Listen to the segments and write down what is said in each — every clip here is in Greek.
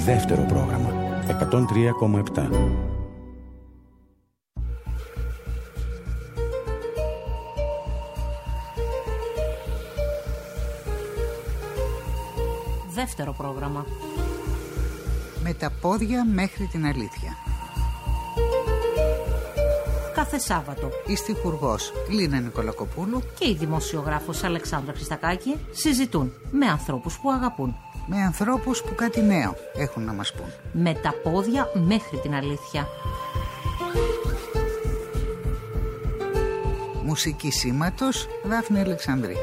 Δεύτερο πρόγραμμα 103,7. Δεύτερο πρόγραμμα. Με τα πόδια μέχρι την αλήθεια. Κάθε Σάββατο Η στιχουργός Λίνα Νικολακοπούλου και η δημοσιογράφος Αλεξάνδρα Χριστακάκη συζητούν με ανθρώπους που αγαπούν. Με ανθρώπους που κάτι νέο έχουν να μας πούν. Με τα πόδια μέχρι την αλήθεια. Μουσική σήματος Δάφνη Αλεξανδρή.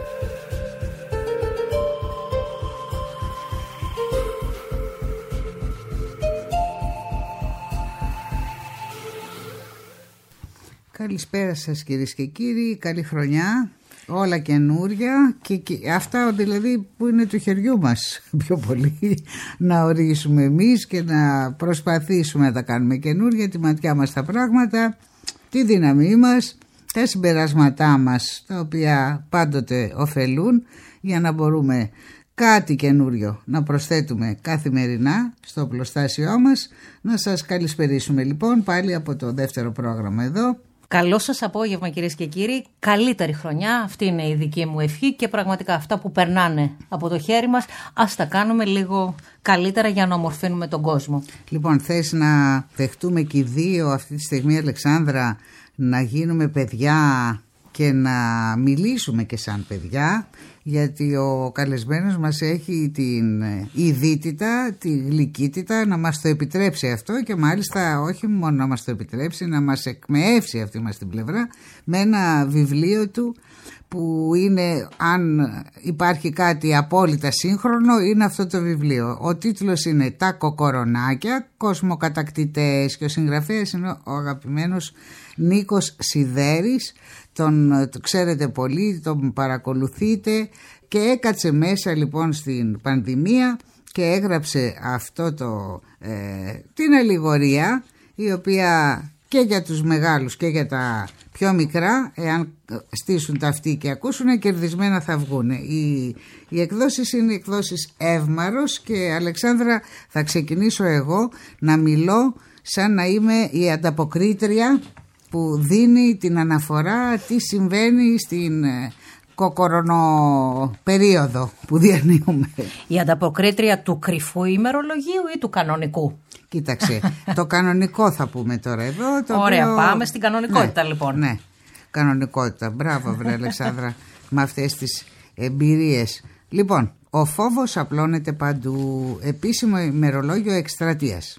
Καλησπέρα σας κυρίες και κύριοι, καλή χρονιά, όλα καινούρια και αυτά δηλαδή που είναι του χεριού μας πιο πολύ να ορίσουμε εμείς και να προσπαθήσουμε να τα κάνουμε καινούρια, τη ματιά μας στα πράγματα, τη δύναμή μας, τα συμπεράσματά μας τα οποία πάντοτε ωφελούν για να μπορούμε κάτι καινούριο να προσθέτουμε καθημερινά στο οπλοστάσιό μας. Να σας καλησπερίσουμε λοιπόν πάλι από το δεύτερο πρόγραμμα εδώ. Καλό σας απόγευμα κυρίες και κύριοι, καλύτερη χρονιά, αυτή είναι η δική μου ευχή και πραγματικά αυτά που περνάνε από το χέρι μας ας τα κάνουμε λίγο καλύτερα για να ομορφύνουμε τον κόσμο. Λοιπόν, θες να δεχτούμε και οι δύο αυτή τη στιγμή, Αλεξάνδρα, να γίνουμε παιδιά και να μιλήσουμε και σαν παιδιά, γιατί ο καλεσμένος μας έχει την ειδίτητα, τη γλυκύτητα να μας το επιτρέψει αυτό και μάλιστα όχι μόνο να μας το επιτρέψει, να μας εκμεεύσει αυτή μας την πλευρά με ένα βιβλίο του που είναι, αν υπάρχει κάτι απόλυτα σύγχρονο, είναι αυτό το βιβλίο. Ο τίτλος είναι «Τα κοκορονάκια, κοσμοκατακτητές» και ο συγγραφέας είναι ο αγαπημένος Νίκος Σιδέρης. Τον ξέρετε πολύ, τον παρακολουθείτε και έκατσε μέσα λοιπόν στην πανδημία και έγραψε αυτό την αλληγορία, η οποία και για τους μεγάλους και για τα πιο μικρά, εάν στήσουν τα αυτοί και ακούσουν, κερδισμένα θα βγουν. Οι εκδόσεις είναι εκδόσεις Εύμαρος και Αλεξάνδρα θα ξεκινήσω εγώ να μιλώ σαν να είμαι η ανταποκρίτρια που δίνει την αναφορά τι συμβαίνει στην κοκορονοπερίοδο που διανύουμε. Η ανταποκρίτρια του κρυφού ημερολογίου ή του κανονικού? Κοίταξε, το κανονικό θα πούμε τώρα εδώ. Ωραία, πάμε στην κανονικότητα, ναι, λοιπόν. Ναι, κανονικότητα. Μπράβο βρε Αλεξάνδρα με αυτές τις εμπειρίες. Λοιπόν, ο φόβος απλώνεται παντού. Επίσημο ημερολόγιο εκστρατείας.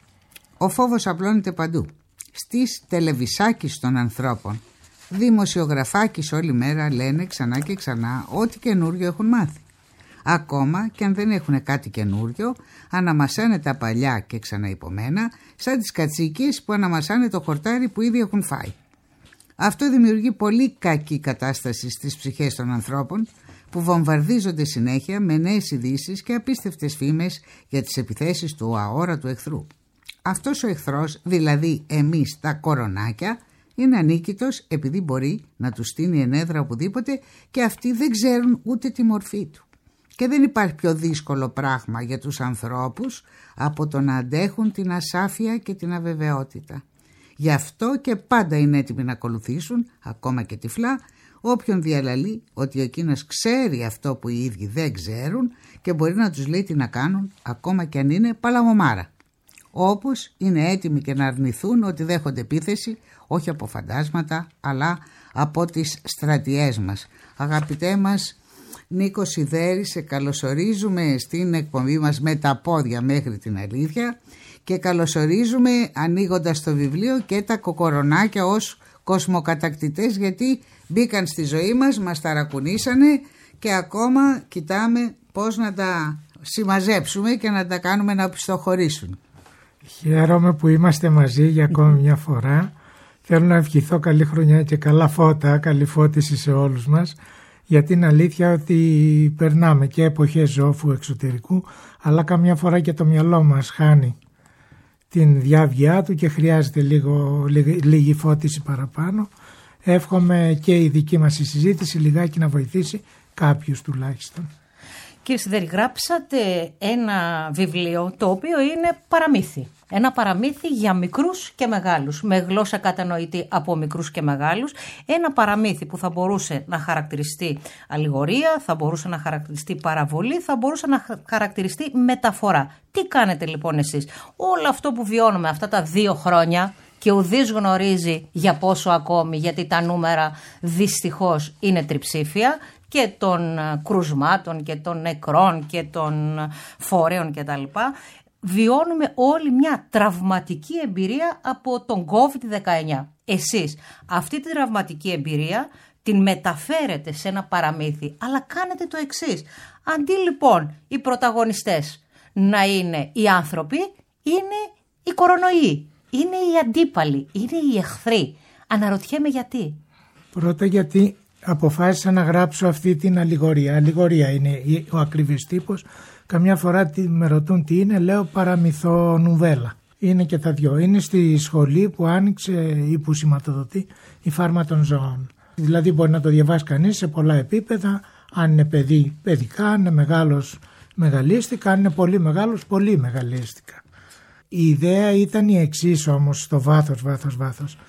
Ο φόβος απλώνεται παντού. Στις τελεβισάκης των ανθρώπων. Δημοσιογραφάκης όλη μέρα λένε ξανά και ξανά ό,τι καινούριο έχουν μάθει. Ακόμα και αν δεν έχουν κάτι καινούριο, αναμασάνε τα παλιά και ξαναϋπομένα, σαν τις κατσίκες που αναμασάνε το χορτάρι που ήδη έχουν φάει. Αυτό δημιουργεί πολύ κακή κατάσταση στις ψυχές των ανθρώπων, που βομβαρδίζονται συνέχεια με νέες ειδήσεις και απίστευτες φήμες για τις επιθέσεις του αόρατου εχθρού. Αυτός ο εχθρός, δηλαδή εμείς τα κορονάκια, είναι ανίκητος επειδή μπορεί να του στείνει ενέδρα οπουδήποτε και αυτοί δεν ξέρουν ούτε τη μορφή του. Και δεν υπάρχει πιο δύσκολο πράγμα για τους ανθρώπους από το να αντέχουν την ασάφεια και την αβεβαιότητα. Γι' αυτό και πάντα είναι έτοιμοι να ακολουθήσουν, ακόμα και τυφλά, όποιον διαλαλεί ότι εκείνος ξέρει αυτό που οι ίδιοι δεν ξέρουν και μπορεί να τους λέει τι να κάνουν, ακόμα και αν είναι παλαμομάρα. Όπως είναι έτοιμοι και να αρνηθούν ότι δέχονται επίθεση, όχι από φαντάσματα, αλλά από τις στρατιές μας. Αγαπητέ μας Νίκο Σιδέρη, σε καλωσορίζουμε στην εκπομπή μας με τα πόδια μέχρι την αλήθεια και καλωσορίζουμε ανοίγοντας το βιβλίο και τα κοκορονάκια ως κοσμοκατακτητές, γιατί μπήκαν στη ζωή μας, μας ταρακουνήσανε και ακόμα κοιτάμε πώς να τα συμμαζέψουμε και να τα κάνουμε να πιστοχωρήσουν. Χαίρομαι που είμαστε μαζί για ακόμη μια φορά. Θέλω να ευχηθώ καλή χρονιά και καλά φώτα, καλή φώτιση σε όλους μας, γιατί είναι αλήθεια ότι περνάμε και εποχές ζώφου εξωτερικού, αλλά καμιά φορά και το μυαλό μας χάνει την διάβγειά του και χρειάζεται λίγη φώτιση παραπάνω. Εύχομαι και η δική μας συζήτηση λιγάκι να βοηθήσει κάποιους τουλάχιστον. Κύριε Σιδέρη, γράψατε ένα βιβλίο το οποίο είναι παραμύθι. Ένα παραμύθι για μικρούς και μεγάλους, με γλώσσα κατανοητή από μικρούς και μεγάλους. Ένα παραμύθι που θα μπορούσε να χαρακτηριστεί αλληγορία, θα μπορούσε να χαρακτηριστεί παραβολή, θα μπορούσε να χαρακτηριστεί μεταφορά. Τι κάνετε λοιπόν εσείς? Όλο αυτό που βιώνουμε αυτά τα 2 χρόνια και ουδής γνωρίζει για πόσο ακόμη, γιατί τα νούμερα δυστυχώς είναι τριψήφια, και των κρουσμάτων και των νεκρών και των φορέων κτλ. Βιώνουμε όλοι μια τραυματική εμπειρία από τον COVID-19. Εσείς αυτή τη τραυματική εμπειρία την μεταφέρετε σε ένα παραμύθι, αλλά κάνετε το εξής. Αντί λοιπόν οι πρωταγωνιστές να είναι οι άνθρωποι, είναι οι κορονοϊοί, είναι οι αντίπαλοι, είναι οι εχθροί. Αναρωτιέμαι γιατί. Πρώτα γιατί αποφάσισα να γράψω αυτή την αλληγορία. Αλληγορία είναι ο ακριβής τύπος. Καμιά φορά με ρωτούν τι είναι, λέω παραμυθό νουβέλα. Είναι και τα δυο. Είναι στη σχολή που άνοιξε ή που σηματοδοτεί η Φάρμα των Ζώων. Δηλαδή μπορεί να το διαβάσει κανείς σε πολλά επίπεδα. Αν είναι παιδί, παιδικά, αν είναι μεγάλος, μεγαλίστικα, αν είναι πολύ μεγάλος, πολύ μεγαλίστικα. Η ιδέα ήταν η εξής όμως στο βάθος,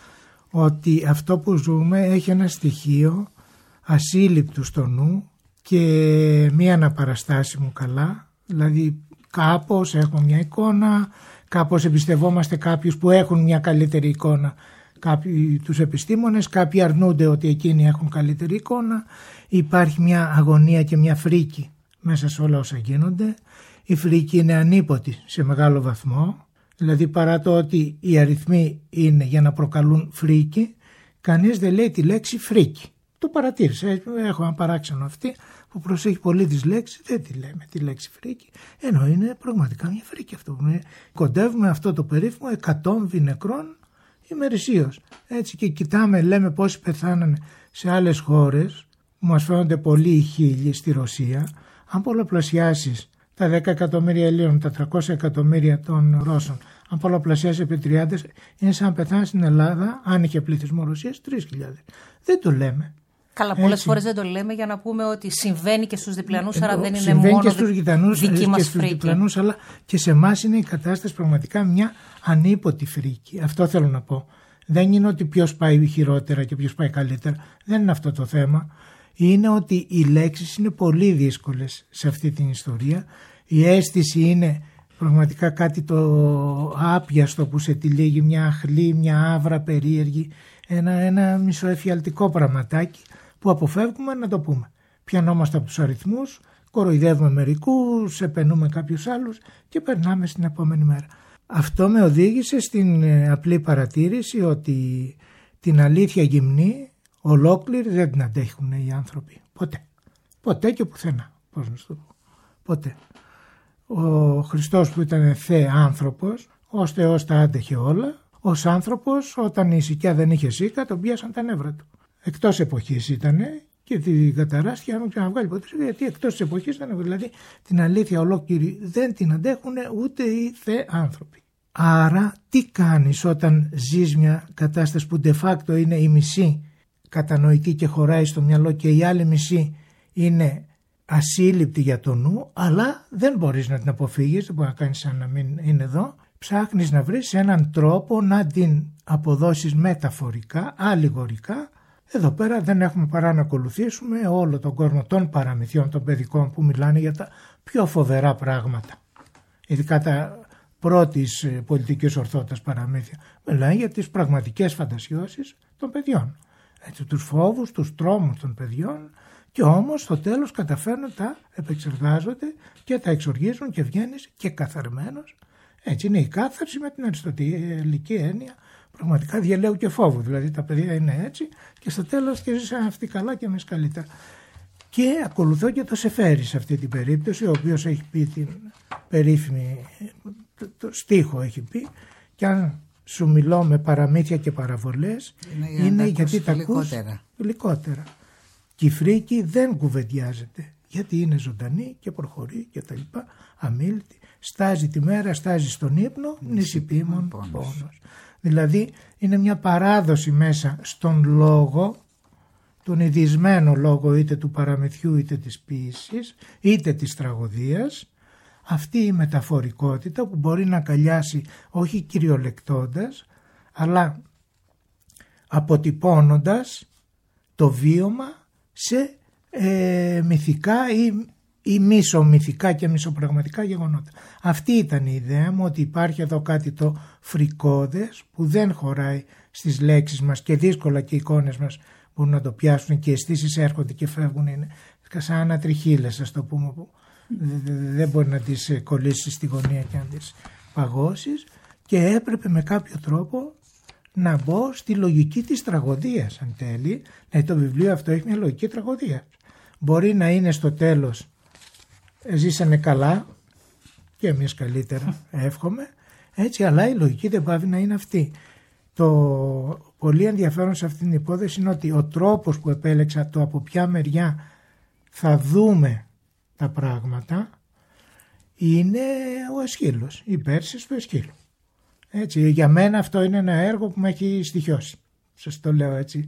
ότι αυτό που ζούμε έχει ένα στοιχείο ασύλληπτου στο νου και μία αναπαραστάσιμο καλά, δηλαδή κάπως έχουμε μια εικόνα, κάπως εμπιστευόμαστε κάποιους που έχουν μια καλύτερη εικόνα, κάποιοι τους επιστήμονες, κάποιοι αρνούνται ότι εκείνοι έχουν καλύτερη εικόνα, υπάρχει μια αγωνία και μια φρίκη μέσα σε όλα όσα γίνονται. Η φρίκη είναι ανίποτη σε μεγάλο βαθμό, δηλαδή παρά το ότι οι αριθμοί είναι για να προκαλούν φρίκη, κανείς δεν λέει τη λέξη φρίκη. Το παρατήρησα, έχω ένα παράξενο αυτή που προσέχει πολύ τις λέξεις, δεν τη λέμε τη λέξη φρίκη, ενώ είναι πραγματικά μια φρίκη αυτό. Κοντεύουμε αυτό το περίφημο 100 νεκρών ημερησίως. Έτσι και κοιτάμε, λέμε πόσοι πεθάνανε σε άλλες χώρες που μας φαίνονται πολύ οι χίλιοι στη Ρωσία. Αν πολλαπλασιάσεις τα 10 εκατομμύρια Ελλήνων, τα 300 εκατομμύρια των Ρώσων, αν πολλαπλασιάσεις επί 30, είναι σαν να πεθάνει στην Ελλάδα, αν είχε πληθυσμό Ρωσίας, 3.000. Δεν το λέμε. Καλά, πολλές φορές δεν το λέμε για να πούμε ότι συμβαίνει και στους διπλανούς, άρα δεν είναι συμβαίνει μόνο και στους γειτονούς δική μας και στους φρίκη. διπλανούς, αλλά και σε εμάς είναι η κατάσταση πραγματικά μια ανίποτη φρίκη. Αυτό θέλω να πω. Δεν είναι ότι ποιος πάει χειρότερα και ποιος πάει καλύτερα. Δεν είναι αυτό το θέμα. Είναι ότι οι λέξεις είναι πολύ δύσκολες σε αυτή την ιστορία. Η αίσθηση είναι πραγματικά κάτι το άπιαστο που σε τυλίγει, μια αχλή, μια άβρα περίεργη, ένα μισοεφιαλτικό πραγματάκι που αποφεύγουμε να το πούμε. Πιανόμαστε από τους αριθμούς, κοροϊδεύουμε μερικούς, επενούμε κάποιους άλλους και περνάμε στην επόμενη μέρα. Αυτό με οδήγησε στην απλή παρατήρηση ότι την αλήθεια γυμνή ολόκληρη δεν την αντέχουν οι άνθρωποι. Ποτέ. Ποτέ και πουθενά. Πώς να σου το πω. Ποτέ. Ο Χριστός που ήταν Θεέ άνθρωπος, ως Θεός τα άντεχε όλα. Ως άνθρωπος, όταν η σικιά δεν είχε σίκα, τον πιάσαν τα νεύρα του. Εκτός εποχής ήτανε και την καταράστια να ξαναβγάλει ποτέ, γιατί εκτός της εποχής ήταν, δηλαδή την αλήθεια ολόκληρη δεν την αντέχουν ούτε οι Θεοί άνθρωποι. Άρα τι κάνεις όταν ζεις μια κατάσταση που de facto είναι η μισή κατανοητή και χωράει στο μυαλό και η άλλη μισή είναι ασύλληπτη για το νου, αλλά δεν μπορείς να την αποφύγεις, δεν μπορεί να κάνεις σαν να μην είναι εδώ. Ψάχνεις να βρεις έναν τρόπο να την αποδώσεις μεταφορικά, αλληγορικά. Εδώ πέρα δεν έχουμε παρά να ακολουθήσουμε όλο τον κόσμο των παραμυθιών των παιδικών που μιλάνε για τα πιο φοβερά πράγματα. Ειδικά τα πρώτης πολιτικής ορθότητας παραμύθια. Μιλάνε για τις πραγματικές φαντασιώσεις των παιδιών. Έτσι, τους φόβους, τους τρόμους των παιδιών, και όμως στο τέλος καταφέρνουν τα επεξεργάζονται και τα εξοργίζουν και βγαίνεις και καθαρμένος. Έτσι είναι η κάθαρση με την αριστοτελική έννοια πραγματικά διαλέου και φόβου. Δηλαδή τα παιδιά είναι έτσι και στο τέλος και ζεις αυτοί καλά και εμείς καλύτερα. Και ακολουθώ και το Σεφέρη σε αυτή την περίπτωση, ο οποίος έχει πει την περίφημη, το στίχο έχει πει, και αν σου μιλώ με παραμύθια και παραβολές είναι γιατί τα ακούς γλυκότερα. Και η φρίκη δεν κουβεντιάζεται γιατί είναι ζωντανή και προχωρεί και τα λοιπά, αμίλητη, στάζει τη μέρα, στάζει στον ύπνο, νησιπίμων πόνος. Δηλαδή είναι μια παράδοση μέσα στον λόγο τον ειδισμένο λόγο είτε του παραμυθιού είτε της ποίησης είτε της τραγωδίας, αυτή η μεταφορικότητα που μπορεί να αγκαλιάσει όχι κυριολεκτώντας αλλά αποτυπώνοντας το βίωμα σε μυθικά ή μισομυθικά και μισοπραγματικά γεγονότα. Αυτή ήταν η ιδέα μου, ότι υπάρχει εδώ κάτι το φρικώδες που δεν χωράει στις λέξεις μας και δύσκολα και οι εικόνες μας μπορούν να το πιάσουν και οι αισθήσεις έρχονται και φεύγουν, είναι σαν ανατριχύλες, ας το πούμε, που δεν μπορεί να τις κολλήσεις στη γωνία και να τις παγώσεις, και έπρεπε με κάποιο τρόπο να μπω στη λογική της τραγωδίας εν τέλει. Το βιβλίο αυτό έχει μια λογική τραγωδία. Μπορεί να είναι στο τέλος ζήσανε καλά και εμείς καλύτερα, εύχομαι, έτσι, αλλά η λογική δεν πάβει να είναι αυτή. Το πολύ ενδιαφέρον σε αυτήν την υπόθεση είναι ότι ο τρόπος που επέλεξα, το από ποια μεριά θα δούμε τα πράγματα, είναι ο Αισχύλος, οι Πέρσες του Αισχύλου. Έτσι, για μένα αυτό είναι ένα έργο που με έχει στοιχιώσει. Σας το λέω έτσι.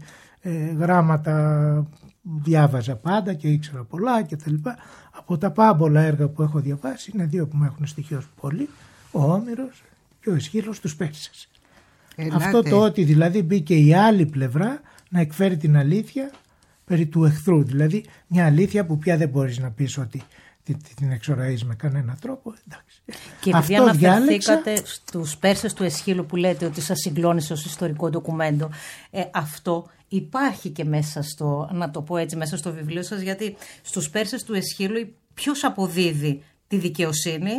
Γράμματα διάβαζα πάντα και ήξερα πολλά και τα λοιπά. Από τα πάμπολα έργα που έχω διαβάσει είναι δύο που με έχουν στοιχειώσει πολύ. Ο Όμηρος και ο Αισχύλος τους Πέρσες. Αυτό το ότι δηλαδή μπήκε η άλλη πλευρά να εκφέρει την αλήθεια περί του εχθρού. Δηλαδή μια αλήθεια που πια δεν μπορείς να πεις ότι την εξοραείς με κανένα τρόπο. Εντάξει. Και επειδή αναφερθήκατε στους Πέρσες του Αισχύλου που λέτε ότι σας συγκλώνησε ως ιστορικό ντοκουμέντο, αυτό υπάρχει και μέσα στο, να το πω έτσι, μέσα στο βιβλίο σας, γιατί στους Πέρσες του Αισχύλου ποιος αποδίδει τη δικαιοσύνη?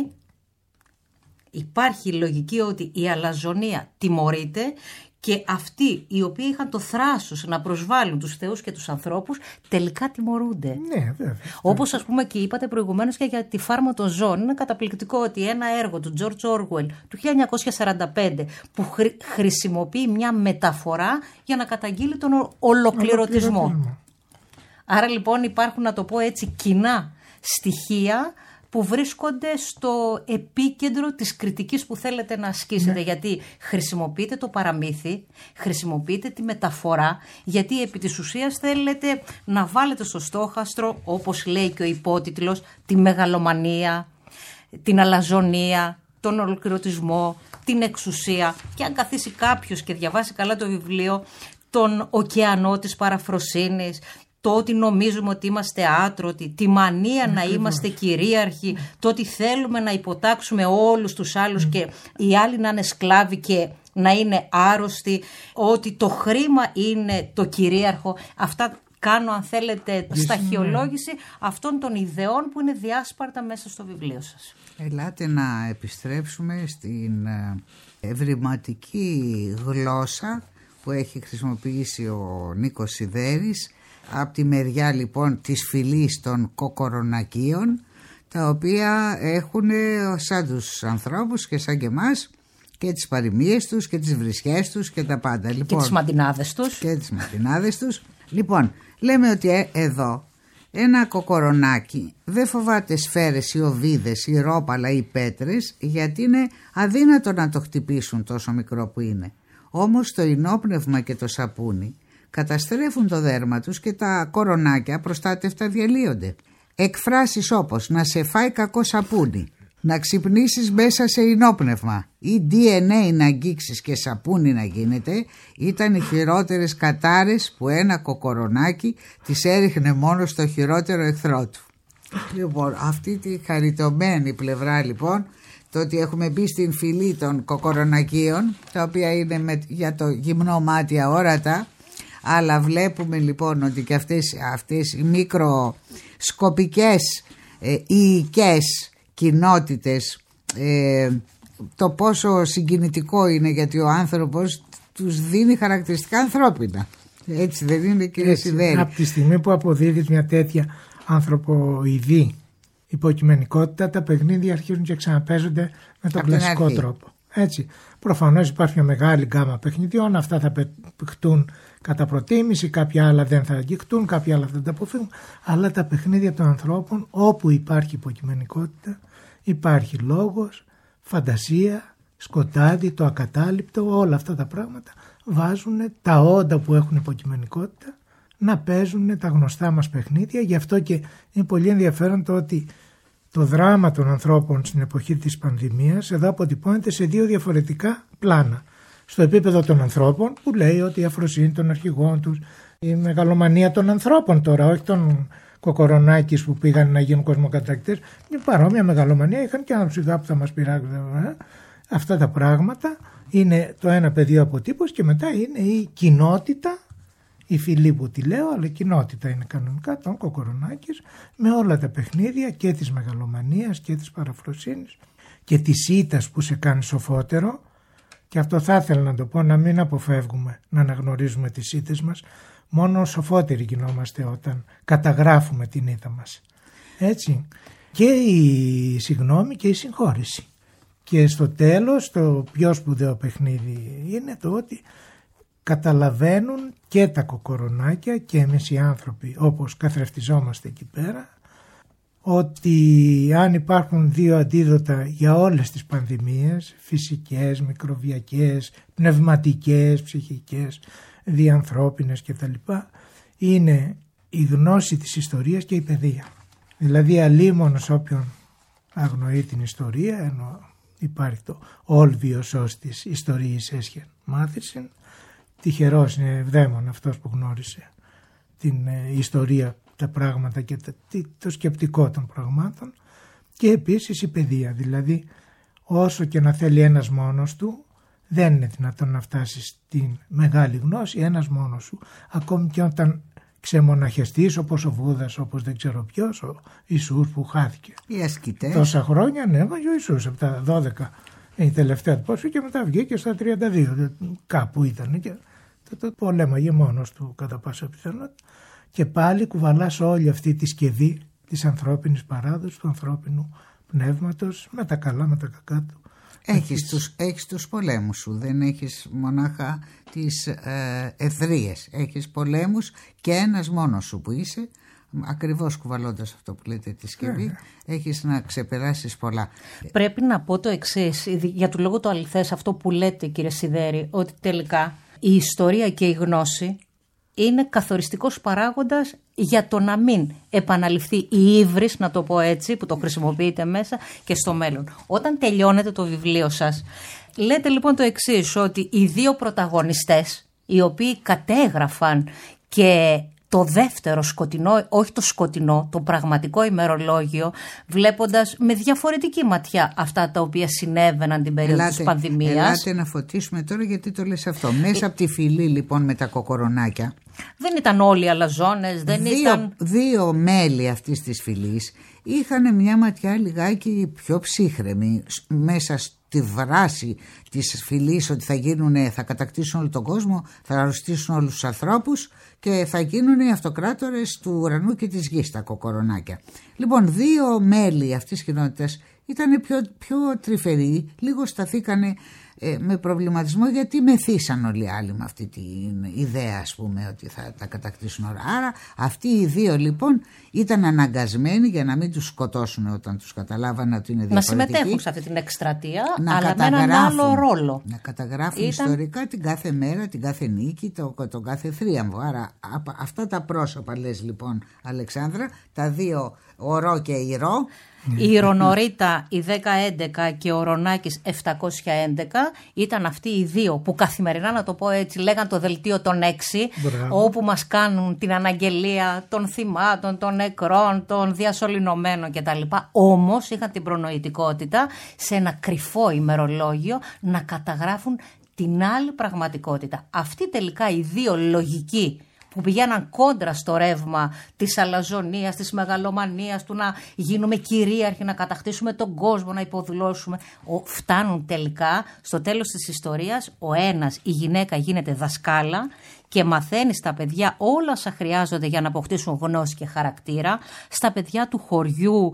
Υπάρχει η λογική ότι η αλαζονία τιμωρείται και αυτοί οι οποίοι είχαν το θράσος να προσβάλλουν τους θεούς και τους ανθρώπους τελικά τιμωρούνται. Ναι, βέβαια. Όπως ας πούμε και είπατε προηγουμένως και για τη φάρμα των ζώων. Είναι καταπληκτικό ότι ένα έργο του George Orwell του 1945 που χρησιμοποιεί μια μεταφορά για να καταγγείλει τον ολοκληρωτισμό. Άρα λοιπόν υπάρχουν, να το πω έτσι, κοινά στοιχεία που βρίσκονται στο επίκεντρο της κριτικής που θέλετε να ασκήσετε. Ναι. Γιατί χρησιμοποιείτε το παραμύθι, χρησιμοποιείτε τη μεταφορά, γιατί επί της ουσίας θέλετε να βάλετε στο στόχαστρο, όπως λέει και ο υπότιτλος, τη μεγαλομανία, την αλαζονία, τον ολοκληρωτισμό, την εξουσία. Και αν καθίσει κάποιος και διαβάσει καλά το βιβλίο, τον ωκεανό της παραφροσύνης, το ότι νομίζουμε ότι είμαστε άτρωτοι, τη μανία να είμαστε κυρίαρχοι, το ότι θέλουμε να υποτάξουμε όλους τους άλλους και οι άλλοι να είναι σκλάβοι και να είναι άρρωστοι, ότι το χρήμα είναι το κυρίαρχο. Αυτά κάνω, αν θέλετε, σταχυολόγηση αυτών των ιδεών που είναι διάσπαρτα μέσα στο βιβλίο σας. Ελάτε να επιστρέψουμε στην ευρηματική γλώσσα που έχει χρησιμοποιήσει ο Νίκος Σιδέρης, από τη μεριά λοιπόν της φυλής των κοκορονακίων, τα οποία έχουν σαν τους ανθρώπους και σαν και εμάς και τις παροιμίες τους και τις βρισιές τους και τα πάντα. Λοιπόν, και τις μαντινάδες τους. Και τις μαντινάδες τους. Λοιπόν, λέμε ότι εδώ ένα κοκορονάκι δεν φοβάται σφαίρες ή οβίδες ή ρόπαλα ή πέτρες, γιατί είναι αδύνατο να το χτυπήσουν τόσο μικρό που είναι. Όμως το ινόπνευμα και το σαπούνι καταστρέφουν το δέρμα τους και τα κορονάκια προστάτευτα διαλύονται. Εκφράσεις όπως να σε φάει κακό σαπούνι, να ξυπνήσεις μέσα σε ινόπνευμα ή DNA να αγγίξεις και σαπούνι να γίνεται, ήταν οι χειρότερες κατάρες που ένα κοκορονάκι τις έριχνε μόνο στο χειρότερο εχθρό του. Λοιπόν, αυτή τη χαριτωμένη πλευρά λοιπόν, το ότι έχουμε μπει στην φυλή των κοκορονακίων, τα οποία είναι για το γυμνό μάτι αόρατα, αλλά βλέπουμε λοιπόν ότι και αυτές οι μικροσκοπικές ιικές κοινότητες, το πόσο συγκινητικό είναι, γιατί ο άνθρωπος τους δίνει χαρακτηριστικά ανθρώπινα. Έτσι δεν είναι, κύριε Σιδέρη? Από τη στιγμή που αποδίδεις μια τέτοια ανθρωποειδή υποκειμενικότητα, τα παιχνίδια αρχίζουν και ξαναπαίζονται με τον κλασικό τρόπο. Έτσι. Προφανώς υπάρχει μια μεγάλη γκάμα παιχνιδιών, αυτά θα παιχτούν κατά προτίμηση, κάποια άλλα δεν θα αγγιχτούν, κάποια άλλα θα τα αποφύγουν, αλλά τα παιχνίδια των ανθρώπων, όπου υπάρχει υποκειμενικότητα, υπάρχει λόγος, φαντασία, σκοτάδι, το ακατάληπτο, όλα αυτά τα πράγματα βάζουν τα όντα που έχουν υποκειμενικότητα να παίζουν τα γνωστά μας παιχνίδια. Γι' αυτό και είναι πολύ ενδιαφέρον το ότι το δράμα των ανθρώπων στην εποχή της πανδημίας εδώ αποτυπώνεται σε 2 διαφορετικά πλάνα. Στο επίπεδο των ανθρώπων, που λέει ότι η αφροσύνη των αρχηγών τους, η μεγαλομανία των ανθρώπων τώρα, όχι των Κοκορονάκης που πήγαν να γίνουν κοσμοκατακτητές, μια παρόμοια μεγαλομανία είχαν και ένα που θα μας πειράξουν. Αυτά τα πράγματα είναι το ένα πεδίο αποτύπωση και μετά είναι η κοινότητα, η φυλή που τη λέω, αλλά η κοινότητα είναι κανονικά των Κοκορονάκης, με όλα τα παιχνίδια και της μεγαλομανίας και της παραφροσύνης και της ήττας που σε κάνει σοφότερο. Και αυτό θα ήθελα να το πω, να μην αποφεύγουμε να αναγνωρίζουμε τις ήττες μας. Μόνο σοφότεροι γινόμαστε όταν καταγράφουμε την ήττα μας. Έτσι. Και η συγγνώμη και η συγχώρηση. Και στο τέλος το πιο σπουδαίο παιχνίδι είναι το ότι καταλαβαίνουν και τα Κοκορονάκια και εμείς οι άνθρωποι, όπως καθρεφτιζόμαστε εκεί πέρα, ότι αν υπάρχουν 2 αντίδοτα για όλες τις πανδημίες, φυσικές, μικροβιακές, πνευματικές, ψυχικές, διανθρώπινες κτλ., είναι η γνώση της ιστορίας και η παιδεία. Δηλαδή αλίμονος όποιον αγνοεί την ιστορία, ενώ υπάρχει το όλβιος ως της ιστορίας έσχεν μάθησιν, τυχερός είναι ευδαίμον αυτός που γνώρισε την ιστορία, τα πράγματα και το σκεπτικό των πραγμάτων. Και επίσης η παιδεία, δηλαδή όσο και να θέλει ένας μόνος του, δεν είναι δυνατόν να φτάσει στην μεγάλη γνώση ένας μόνος σου, ακόμη και όταν ξεμοναχεστείς όπως ο Βούδας, όπως δεν ξέρω ποιος, ο Ιησούς που χάθηκε. Οι ασκητές. Τόσα χρόνια, ναι, μα και ο Ιησούς από τα 12 η τελευταία του πόσο και μετά βγήκε στα 32, κάπου ήταν και το πολέμαγε μόνος του κατά πάσα πιθανότητα. Και πάλι κουβαλάς όλη αυτή τη σκευή της ανθρώπινης παράδοσης, του ανθρώπινου πνεύματος, με τα καλά, με τα κακά του. Έχεις τους πολέμους σου, δεν έχεις μονάχα τις εθρίες, έχεις πολέμους και ένας μόνος σου που είσαι, ακριβώς κουβαλώντας αυτό που λέτε τη σκευή, έχεις να ξεπεράσεις πολλά. Πρέπει να πω το εξής, για του λόγου το αληθές αυτό που λέτε κύριε Σιδέρη, ότι τελικά η ιστορία και η γνώση είναι καθοριστικός παράγοντας για το να μην επαναληφθεί η ύβρις, να το πω έτσι, που το χρησιμοποιείτε μέσα και στο μέλλον. Όταν τελειώνετε το βιβλίο σας, λέτε λοιπόν το εξής, ότι οι 2 πρωταγωνιστές, οι οποίοι κατέγραφαν και το δεύτερο σκοτεινό, όχι το σκοτεινό, το πραγματικό ημερολόγιο, βλέποντας με διαφορετική ματιά αυτά τα οποία συνέβαιναν την περίοδο της πανδημίας. Ελάτε να φωτίσουμε τώρα, γιατί το λες αυτό. Μέσα από τη φυλή λοιπόν με τα Κοκορονάκια. Δεν ήταν όλοι αλαζόνες, δεν ήταν... 2 μέλη αυτής της φυλής είχαν μια ματιά λιγάκι πιο ψύχρεμη μέσα στη βράση της φυλής, ότι θα κατακτήσουν όλο τον κόσμο, θα αρρωστήσουν όλους τους ανθρώπους και θα γίνουν οι αυτοκράτορες του ουρανού και της γης, τα Κοκορονάκια. Λοιπόν, 2 μέλη αυτής της κοινότητας ήταν πιο τρυφεροί, λίγο σταθήκανε με προβληματισμό, γιατί μεθύσαν όλοι οι άλλοι με αυτή την ιδέα, ας πούμε, ότι θα τα κατακτήσουν όλα. Άρα αυτοί οι 2 λοιπόν ήταν αναγκασμένοι, για να μην τους σκοτώσουν όταν τους καταλάβανε ότι είναι διαφορετικοί, να συμμετέχουν σε αυτή την εκστρατεία, αλλά με έναν άλλο ρόλο. Να καταγράφουν ιστορικά την κάθε μέρα, την κάθε νίκη, τον κάθε θρίαμβο. Άρα αυτά τα πρόσωπα, λες λοιπόν Αλεξάνδρα, τα 2, ο Ρο και η Ρο. Η Ηρονωρίτα, η 1011 και ο Ρονάκης 711 ήταν αυτοί οι 2 που καθημερινά, να το πω έτσι, λέγαν το δελτίο των 6, όπου μας κάνουν την αναγγελία των θυμάτων, των νεκρών, των διασωληνωμένων κτλ. Όμως είχαν την προνοητικότητα σε ένα κρυφό ημερολόγιο να καταγράφουν την άλλη πραγματικότητα. Αυτοί τελικά οι 2 λογικοί που πηγαίναν κόντρα στο ρεύμα της αλαζονίας, της μεγαλομανίας, του να γίνουμε κυρίαρχοι, να κατακτήσουμε τον κόσμο, να υποδουλώσουμε, φτάνουν τελικά στο τέλος της ιστορίας, ο ένας, η γυναίκα γίνεται δασκάλα και μαθαίνει στα παιδιά όλα όσα χρειάζονται για να αποκτήσουν γνώση και χαρακτήρα, στα παιδιά του χωριού